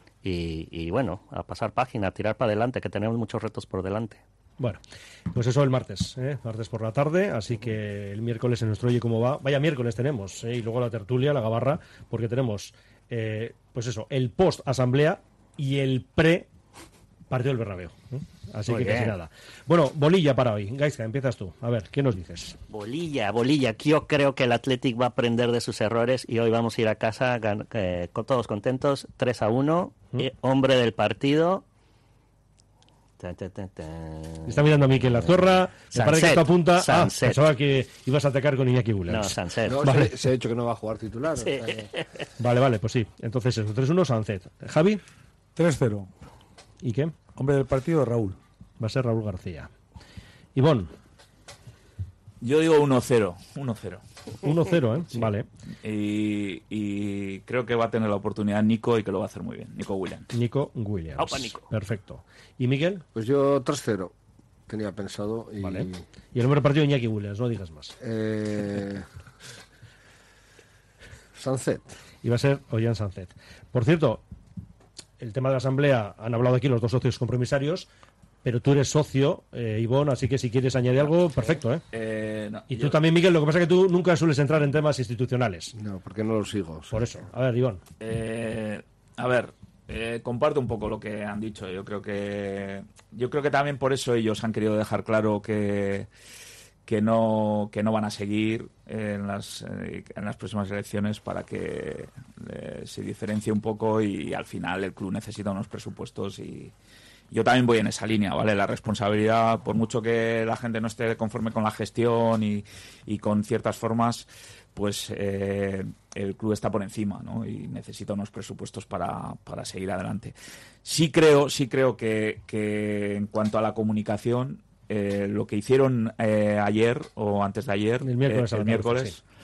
Y, y bueno, a pasar página, a tirar para adelante, que tenemos muchos retos por delante. Bueno, pues eso el martes, ¿eh? martes por la tarde, así que el miércoles en nuestro Oye Cómo Va, vaya miércoles tenemos, ¿eh? Y luego la tertulia, la gabarra, porque tenemos, eh, pues eso, el post-asamblea y el pre-partido del Bernabéu, ¿eh? Así Muy que casi bien. nada. Bueno, bolilla para hoy. Gaizka, empiezas tú. A ver, ¿qué nos dices? Bolilla, bolilla. Yo creo que el Athletic va a aprender de sus errores y hoy vamos a ir a casa gan- eh, con todos contentos, tres a uno. ¿Mm? Eh, hombre del partido. Ta, ta, ta, ta. Está mirando a Mikel Lazorra. Me parece que esto apunta. Ah, Sunset. pensaba que ibas a atacar con Iñaki Williams. No, Sunset. No, Vale. se, se ha hecho que no va a jugar titular. Sí. O sea que- Vale, vale, pues sí. Entonces eso, tres uno Sunset. Javi, tres cero. ¿y qué? Hombre del partido, Raúl. Va a ser Raúl García. Ivón, Yo digo uno cero. uno cero. uno cero, ¿eh? Sí. Vale. Y, y creo que va a tener la oportunidad Nico y que lo va a hacer muy bien. Nico Williams. Nico Williams. Aupa, Nico. Perfecto. ¿Y Miguel? Pues yo tres cero tenía pensado. Y, Vale. Y el número de partido Iñaki Williams, no digas más. Eh, Sunset. Y va a ser Ollán Sunset. Por cierto, el tema de la asamblea, han hablado aquí los dos socios compromisarios, pero tú eres socio, eh, Ivón, así que si quieres añadir algo, perfecto, ¿eh? Eh, no, Y yo- tú también, Miguel, lo que pasa es que tú nunca sueles entrar en temas institucionales. No, porque no lo sigo. Por eso. A ver, Ivón. Eh, a ver, eh, comparto un poco lo que han dicho. Yo creo que yo creo que también por eso ellos han querido dejar claro que que no que no van a seguir en las eh, en las próximas elecciones para que eh, se diferencie un poco y al final el club necesita unos presupuestos y yo también voy en esa línea, ¿vale? La responsabilidad, por mucho que la gente no esté conforme con la gestión y, y con ciertas formas, pues eh, el club está por encima, ¿no? Y necesita unos presupuestos para, para seguir adelante. Sí creo, sí creo que, que en cuanto a la comunicación, eh, lo que hicieron eh, ayer o antes de ayer, El miércoles eh, a la el tarde, miércoles, sí.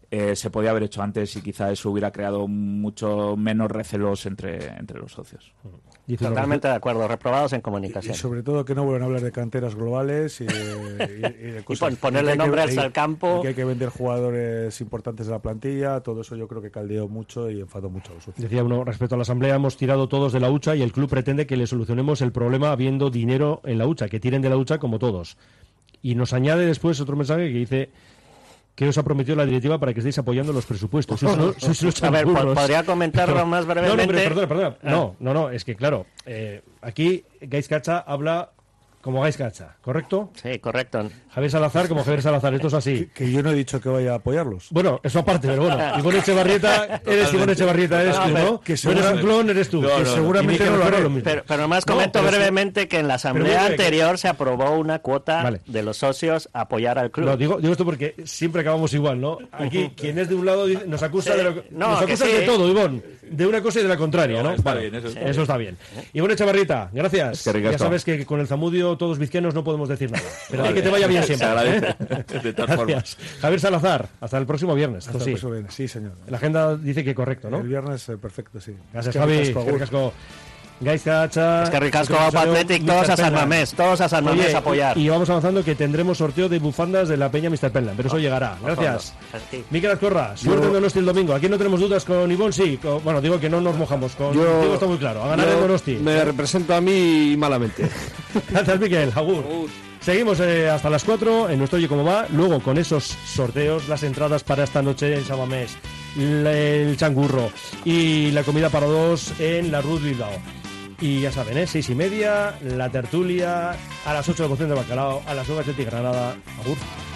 eh, se podía haber hecho antes y quizá eso hubiera creado mucho menos recelos entre, entre los socios. Totalmente de acuerdo, reprobados en Y comunicación. sobre todo que no vuelvan a hablar de canteras globales y, de, y, y de cosas. Y pon- ponerle y que hay que- nombres y- al campo. y que hay que vender jugadores importantes de la plantilla, todo eso yo creo que caldeó mucho y enfadó mucho a los socios. Decía uno, respecto a la asamblea, hemos tirado todos de la hucha y el club pretende que le solucionemos el problema habiendo dinero en la hucha, que tiren de la hucha como todos. Y nos añade después otro mensaje que dice que os ha prometido la directiva para que estéis apoyando los presupuestos. Sois unos- sois unos A ver, po- chanturros. podría comentarlo más No, no, brevemente. pero perdona, perdona. Ah. No, no, no, es que claro, eh, aquí Gaizkacha habla como Gaizkacha, ¿correcto? Sí, correcto. Javier Salazar como Javier Salazar, esto es así. Que yo no he dicho que vaya a apoyarlos. Bueno, eso aparte, pero bueno, Ivonne Echevarrieta, eres Ivonne Echevarrieta, eres No, tú, pero- ¿no? que No eres un segura- clon, eres tú. No, que no, no. seguramente Y Miquel no lo hará Ferrer. lo mismo. Pero, pero más No, comento pero es que- brevemente que en la asamblea muy breve, que- anterior se aprobó una cuota Vale. de los socios a apoyar al club. No, digo, digo esto porque siempre acabamos igual, ¿no? Aquí, quien es de un lado dice- nos acusa, Sí. de, lo, No, nos que acusa sí. de todo, Ivonne. De una cosa y de la contraria, ¿no? No, está Vale, bien, eso está eso bien. está bien. Ivonne Echevarrieta, gracias. Es que ricasco. Ya sabes que con el Zamudio todos vizquenos no podemos decir nada. Pero hay Vale. que te vaya bien Se siempre. agradece. ¿eh? De todas Gracias. Javier Salazar, hasta el próximo viernes. Hasta Esto sí. el próximo viernes. Sí, señor. La agenda dice que correcto, ¿no? El viernes, eh, perfecto, sí. Gracias, Es que Javi. ricasco, agur. Ricasco. Gaizkacha. Es que ricasco va para Athletic, todos a San Mamés, todos a San Mamés Oye, a apoyar. Y, y vamos avanzando que tendremos sorteo de bufandas de la Peña mister Penland, pero eso llegará. Gracias. Así. Miquel Azcorra, suerte en Donosti el domingo. Aquí no tenemos dudas con Ivonne, sí. Con- bueno, digo que no nos mojamos. Con Yo- Diego está muy claro. A ganar yo el Donosti. Me represento a mí malamente. Gracias, Miquel. Agur. Seguimos eh, hasta las cuatro en nuestro Oye Cómo Va. Luego con esos sorteos, las entradas para esta noche en San Mamés, la- el changurro y la comida para dos en la Ruth Bilbao. Y ya saben, ¿eh? Seis y media, la tertulia, a las ocho la cocción de bacalao, a las nueve Athletic Granada. Agur.